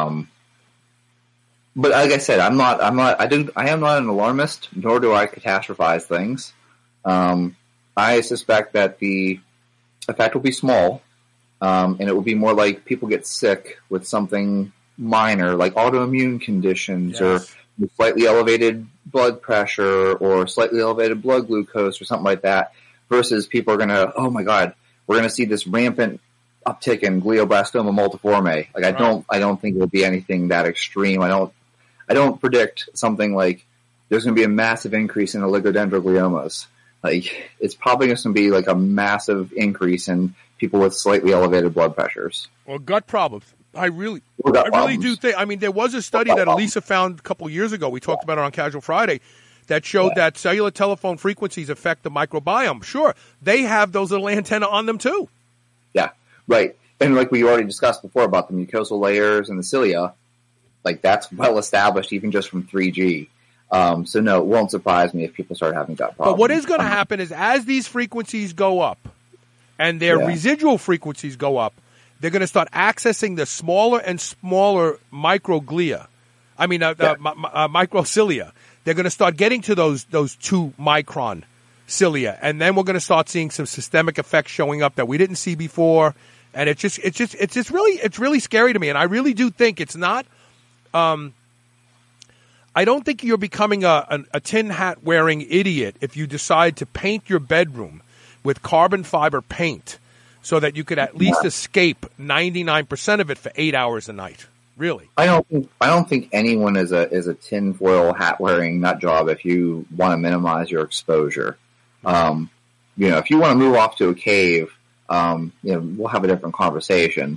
But like I said, I am not an alarmist, nor do I catastrophize things. I suspect that the effect will be small, and it will be more like people get sick with something minor, like autoimmune conditions, or slightly elevated blood pressure, or slightly elevated blood glucose, or something like that, versus people are going to, oh my God, we're going to see this rampant uptick in glioblastoma multiforme. Like, I don't think it will be anything that extreme. I don't predict something like there's going to be a massive increase in oligodendrogliomas. Like, it's probably going to be like a massive increase in people with slightly elevated blood pressures. Or gut problems. I really do think. I mean, there was a study that Elisa found a couple years ago. We talked about it on Casual Friday, that showed that cellular telephone frequencies affect the microbiome. Sure, they have those little antennae on them too. Yeah, right. And like we already discussed before about the mucosal layers and the cilia, like that's well established even just from 3G. So no, it won't surprise me if people start having gut problems. But what is going to happen is as these frequencies go up and their residual frequencies go up, they're going to start accessing the smaller and smaller microglia. I mean, microcilia. They're going to start getting to those 2-micron cilia, and then we're going to start seeing some systemic effects showing up that we didn't see before. And it's really scary to me. And I really do think it's not. I don't think you're becoming a tin hat wearing idiot if you decide to paint your bedroom with carbon fiber paint so that you could at least escape 99% of it for 8 hours a night. Really? I don't think anyone is a tinfoil hat wearing nut job if you want to minimize your exposure. If you want to move off to a cave, we'll have a different conversation.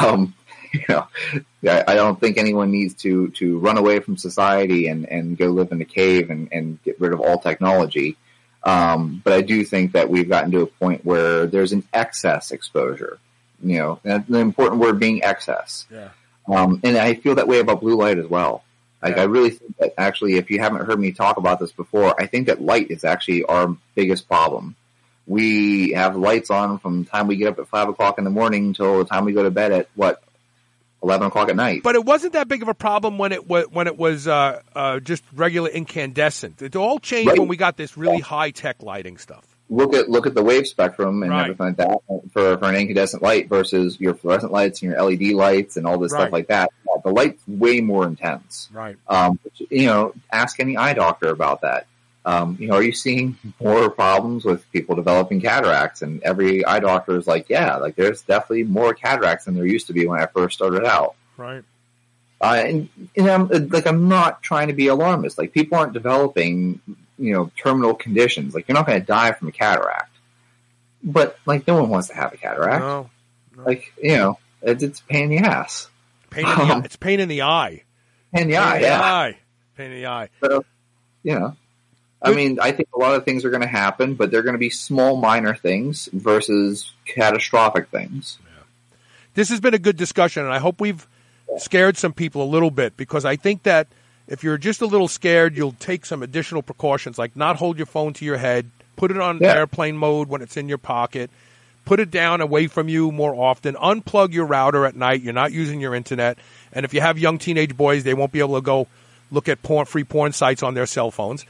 I don't think anyone needs to run away from society and go live in a cave and get rid of all technology. But I do think that we've gotten to a point where there's an excess exposure, and the important word being excess. Yeah. And I feel that way about blue light as well. Like, I really think that actually, if you haven't heard me talk about this before, I think that light is actually our biggest problem. We have lights on from the time we get up at 5 o'clock in the morning until the time we go to bed at 11 o'clock at night. But it wasn't that big of a problem when it was just regular incandescent. It all changed when we got this really high tech lighting stuff. Look at the wave spectrum and everything like that for an incandescent light versus your fluorescent lights and your LED lights and all this stuff like that. The light's way more intense. Right. Ask any eye doctor about that. Are you seeing more problems with people developing cataracts? And every eye doctor is like, there's definitely more cataracts than there used to be when I first started out. Right. I'm not trying to be alarmist. Like, people aren't developing, terminal conditions. Like, you're not going to die from a cataract. But, no one wants to have a cataract. No. It's a pain in the ass. It's pain in the eye. Pain in the eye. Pain in the eye. So, I think a lot of things are going to happen, but they're going to be small, minor things versus catastrophic things. Yeah. This has been a good discussion, and I hope we've scared some people a little bit, because I think that if you're just a little scared, you'll take some additional precautions, like not hold your phone to your head, put it on airplane mode when it's in your pocket, put it down away from you more often, unplug your router at night, you're not using your internet, and if you have young teenage boys, they won't be able to go look at free porn sites on their cell phones.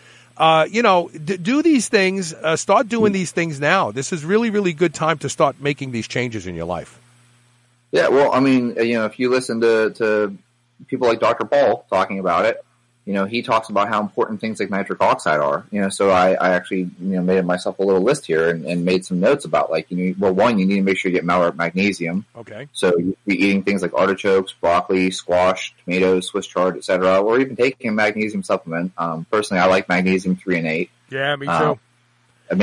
Do these things, start doing these things now. This is really, really good time to start making these changes in your life. Yeah, well, if you listen to people like Dr. Paul talking about it, he talks about how important things like nitric oxide are. So I actually, made myself a little list here and made some notes about, one, you need to make sure you get magnesium. Okay. So you be eating things like artichokes, broccoli, squash, tomatoes, Swiss chard, etc., or even taking a magnesium supplement. Personally, I like magnesium 3 and 8. Yeah, me too. And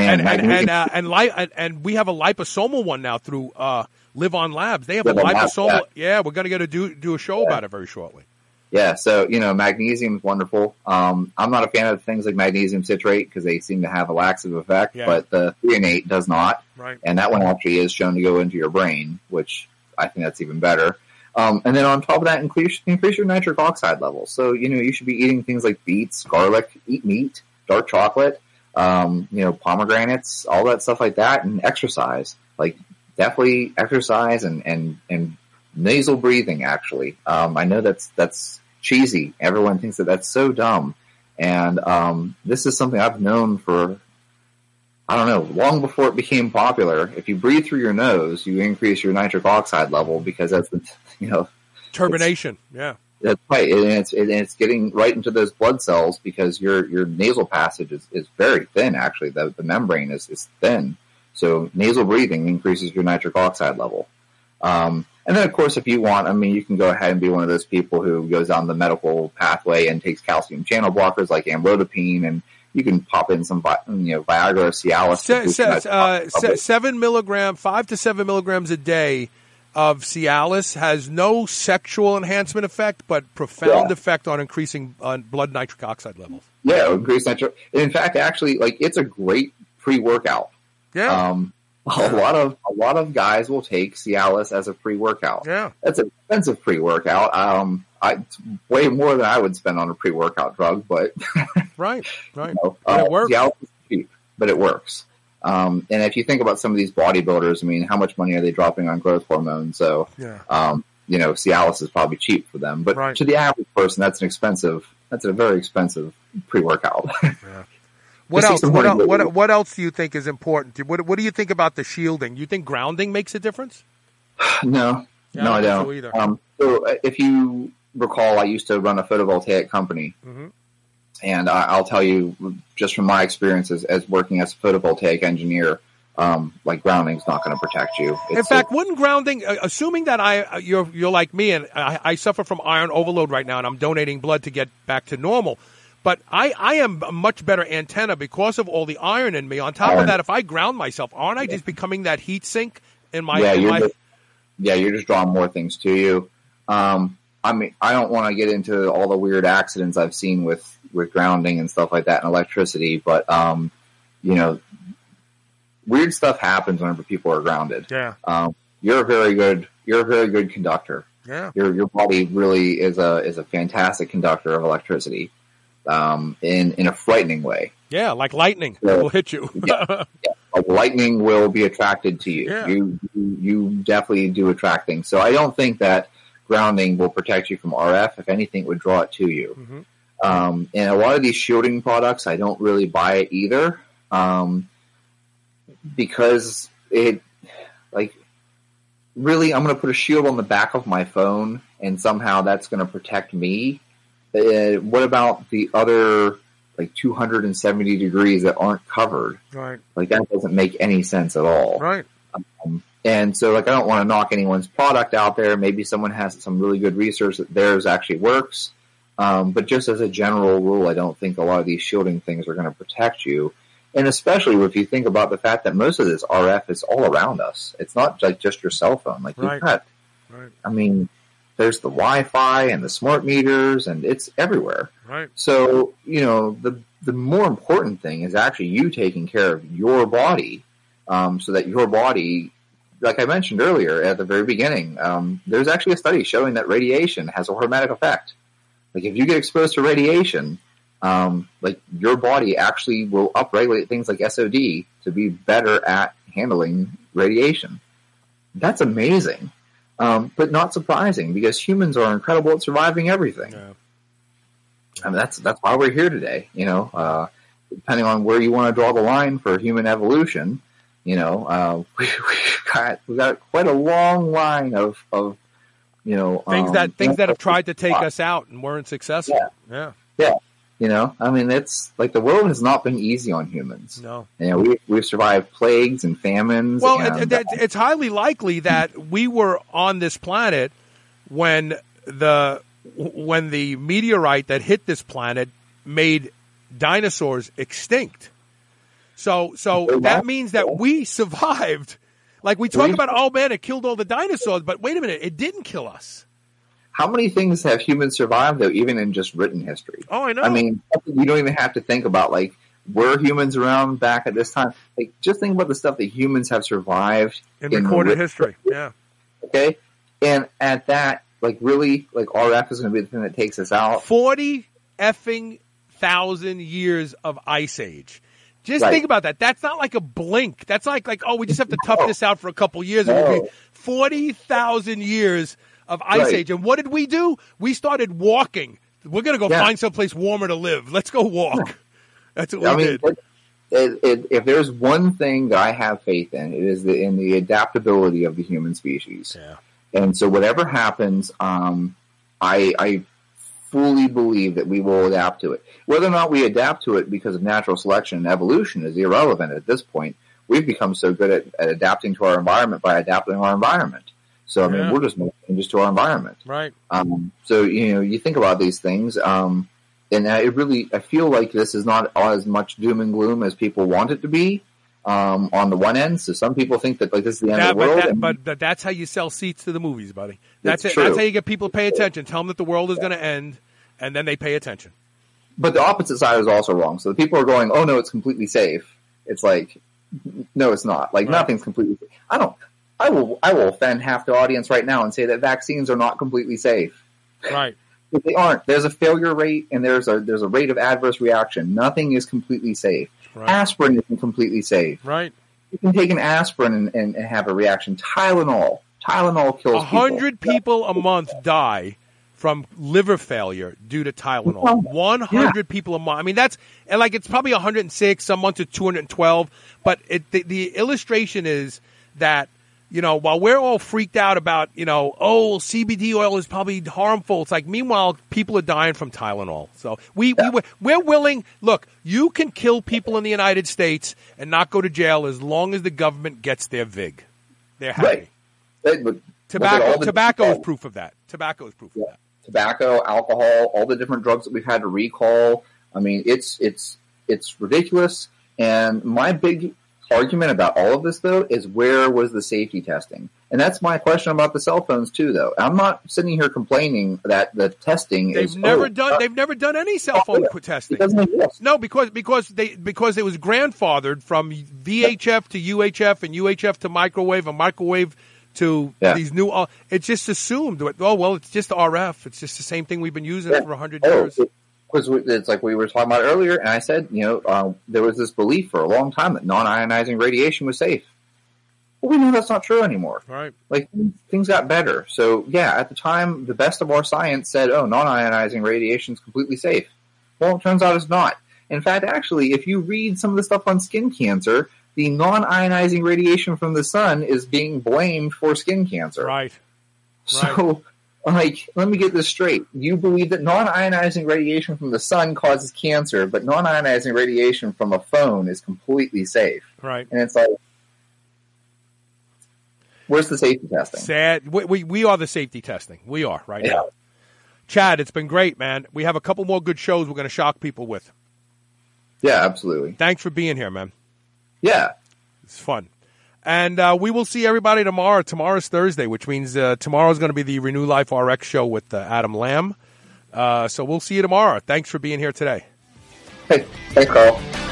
we have a liposomal one now through Live On Labs. They have a liposomal. Yeah, we're going to do a show about it very shortly. Yeah, so, magnesium is wonderful. I'm not a fan of things like magnesium citrate because they seem to have a laxative effect, but the 3 and 8 does not. Right. And that one actually is shown to go into your brain, which I think that's even better. And then on top of that, increase your nitric oxide levels. So, you should be eating things like beets, garlic, eat meat, dark chocolate, pomegranates, all that stuff like that, and exercise. Like, definitely exercise and nasal breathing, actually. I know that's cheesy. Everyone thinks that that's so dumb. And this is something I've known for, long before it became popular. If you breathe through your nose, you increase your nitric oxide level because that's turbination. Yeah. That's right. And it's getting right into those blood cells because your nasal passage is very thin, actually. The membrane is thin. So nasal breathing increases your nitric oxide level. And then, of course, if you want, you can go ahead and be one of those people who goes down the medical pathway and takes calcium channel blockers like amlodipine, and you can pop in some, Viagra or Cialis. 7 milligrams, 5 to 7 milligrams a day of Cialis has no sexual enhancement effect, but profound effect on increasing blood nitric oxide levels. Yeah, increase nitric. In fact, actually, it's a great pre-workout. Yeah. A lot of guys will take Cialis as a pre-workout. Yeah. That's an expensive pre-workout. It's way more than I would spend on a pre-workout drug, but right. But it works. Cialis is cheap, but it works. And if you think about some of these bodybuilders, how much money are they dropping on growth hormones? So, Cialis is probably cheap for them, but to the average person, that's a very expensive pre-workout. Yeah. What else? What else do you think is important? What do you think about the shielding? You think grounding makes a difference? No, I don't. So either. So if you recall, I used to run a photovoltaic company, And I'll tell you, just from my experience as working as a photovoltaic engineer, like grounding is not going to protect you. In fact, wouldn't grounding, assuming that you're like me and I suffer from iron overload right now and I'm donating blood to get back to normal, but I am a much better antenna because of all the iron in me. On top of that, if I ground myself, aren't I just becoming that heat sink in my you're just drawing more things to you. I mean, I don't want to get into all the weird accidents I've seen with grounding and stuff like that and electricity, but weird stuff happens whenever people are grounded. Yeah. You're a very good conductor. Yeah. Your body really is a fantastic conductor of electricity, in a frightening way. Yeah, like lightning will hit you. Yeah. Like lightning will be attracted to you. Yeah. You definitely do attract things. So I don't think that grounding will protect you from RF. If anything, it would draw it to you. Mm-hmm. And a lot of these shielding products, I don't really buy it either. Because it, like, really, I'm going to put a shield on the back of my phone and somehow that's going to protect me. What about the other, like, 270 degrees that aren't covered? Right. Like, that doesn't make any sense at all. Right. And so, like, I don't want to knock anyone's product out there. Maybe someone has some really good research that theirs actually works. But just as a general rule, I don't think a lot of these shielding things are going to protect you. And especially if you think about the fact that most of this RF is all around us. It's not like just your cell phone. Like you've got, I mean, there's the Wi-Fi and the smart meters and it's everywhere. Right. So, the more important thing is actually you taking care of your body, so that your body, like I mentioned earlier at the very beginning, there's actually a study showing that radiation has a hormetic effect. Like if you get exposed to radiation, like your body actually will upregulate things like SOD to be better at handling radiation. That's amazing, but not surprising because humans are incredible at surviving everything. Yeah. I mean, that's why we're here today. Depending on where you want to draw the line for human evolution, we've got quite a long line of things that have tried to take us out and weren't successful. Yeah. I mean, it's like the world has not been easy on humans. No. We've survived plagues and famines. Well, it's highly likely that we were on this planet when the meteorite that hit this planet made dinosaurs extinct. So that means that we survived. Like we talk about, oh man, it killed all the dinosaurs, but wait a minute, it didn't kill us. How many things have humans survived, though, even in just written history? Oh, I know. I mean, you don't even have to think about, like, were humans around back at this time? Like, just think about the stuff that humans have survived in recorded history. Yeah. Okay? And at that, like, really, like, RF is going to be the thing that takes us out. 40,000 years of ice age. Just think about that. That's not like a blink. That's like, oh, we just have to tough this out for a couple years. No. 40,000 years of ice age. And what did we do? We started walking. We're going to go find someplace warmer to live. Let's go walk. That's what we did. If there's one thing that I have faith in, it is in the adaptability of the human species. Yeah. And so whatever happens, I fully believe that we will adapt to it. Whether or not we adapt to it because of natural selection and evolution is irrelevant at this point. We've become so good at adapting to our environment by adapting our environment. So, I mean, we're just making changes to our environment. Right. So, you think about these things, and I feel like this is not as much doom and gloom as people want it to be, on the one end. So some people think that, like, this is the end of the world. But that's how you sell seats to the movies, buddy. That's True. That's how you get people to pay attention. Tell them that the world is going to end, and then they pay attention. But the opposite side is also wrong. So the people are going, oh, no, it's completely safe. It's like, no, it's not. Like, nothing's completely safe. I will offend half the audience right now and say that vaccines are not completely safe. Right. But they aren't. There's a failure rate and there's a rate of adverse reaction. Nothing is completely safe. Right. Aspirin isn't completely safe. Right. You can take an aspirin and have a reaction. Tylenol kills 100 people a month die from liver failure due to Tylenol. 100 people a month. I mean, it's probably 106. Some months it's 212. But the illustration is that while we're all freaked out about, CBD oil is probably harmful, it's like, meanwhile, people are dying from Tylenol. So we're willing. Look, you can kill people in the United States and not go to jail as long as the government gets their VIG. They're happy. Right. But tobacco is proof of that. Tobacco is proof of that. Tobacco, alcohol, all the different drugs that we've had to recall. I mean, it's ridiculous. And my big argument about all of this, though, is where was the safety testing? And that's my question about the cell phones too, though. I'm not sitting here complaining that the testing they've never done any cell phone testing. It doesn't exist. No, because it was grandfathered from VHF to UHF and UHF to microwave and microwave to these new. It's just assumed. It's just RF. It's just the same thing we've been using for 100 years. Because it's like we were talking about earlier, and I said, there was this belief for a long time that non-ionizing radiation was safe. But we know that's not true anymore. Right. Like, things got better. So, at the time, the best of our science said, non-ionizing radiation is completely safe. Well, it turns out it's not. In fact, actually, if you read some of the stuff on skin cancer, the non-ionizing radiation from the sun is being blamed for skin cancer. Right. So... let me get this straight. You believe that non-ionizing radiation from the sun causes cancer, but non-ionizing radiation from a phone is completely safe. Right. And it's like, where's the safety testing? Sad. We are the safety testing. We are right now. Chad, it's been great, man. We have a couple more good shows we're going to shock people with. Yeah, absolutely. Thanks for being here, man. Yeah. It's fun. And we will see everybody tomorrow. Tomorrow's Thursday, which means tomorrow's going to be the Renew Life RX show with Adam Lamb. So we'll see you tomorrow. Thanks for being here today. Hey, thanks, Carl.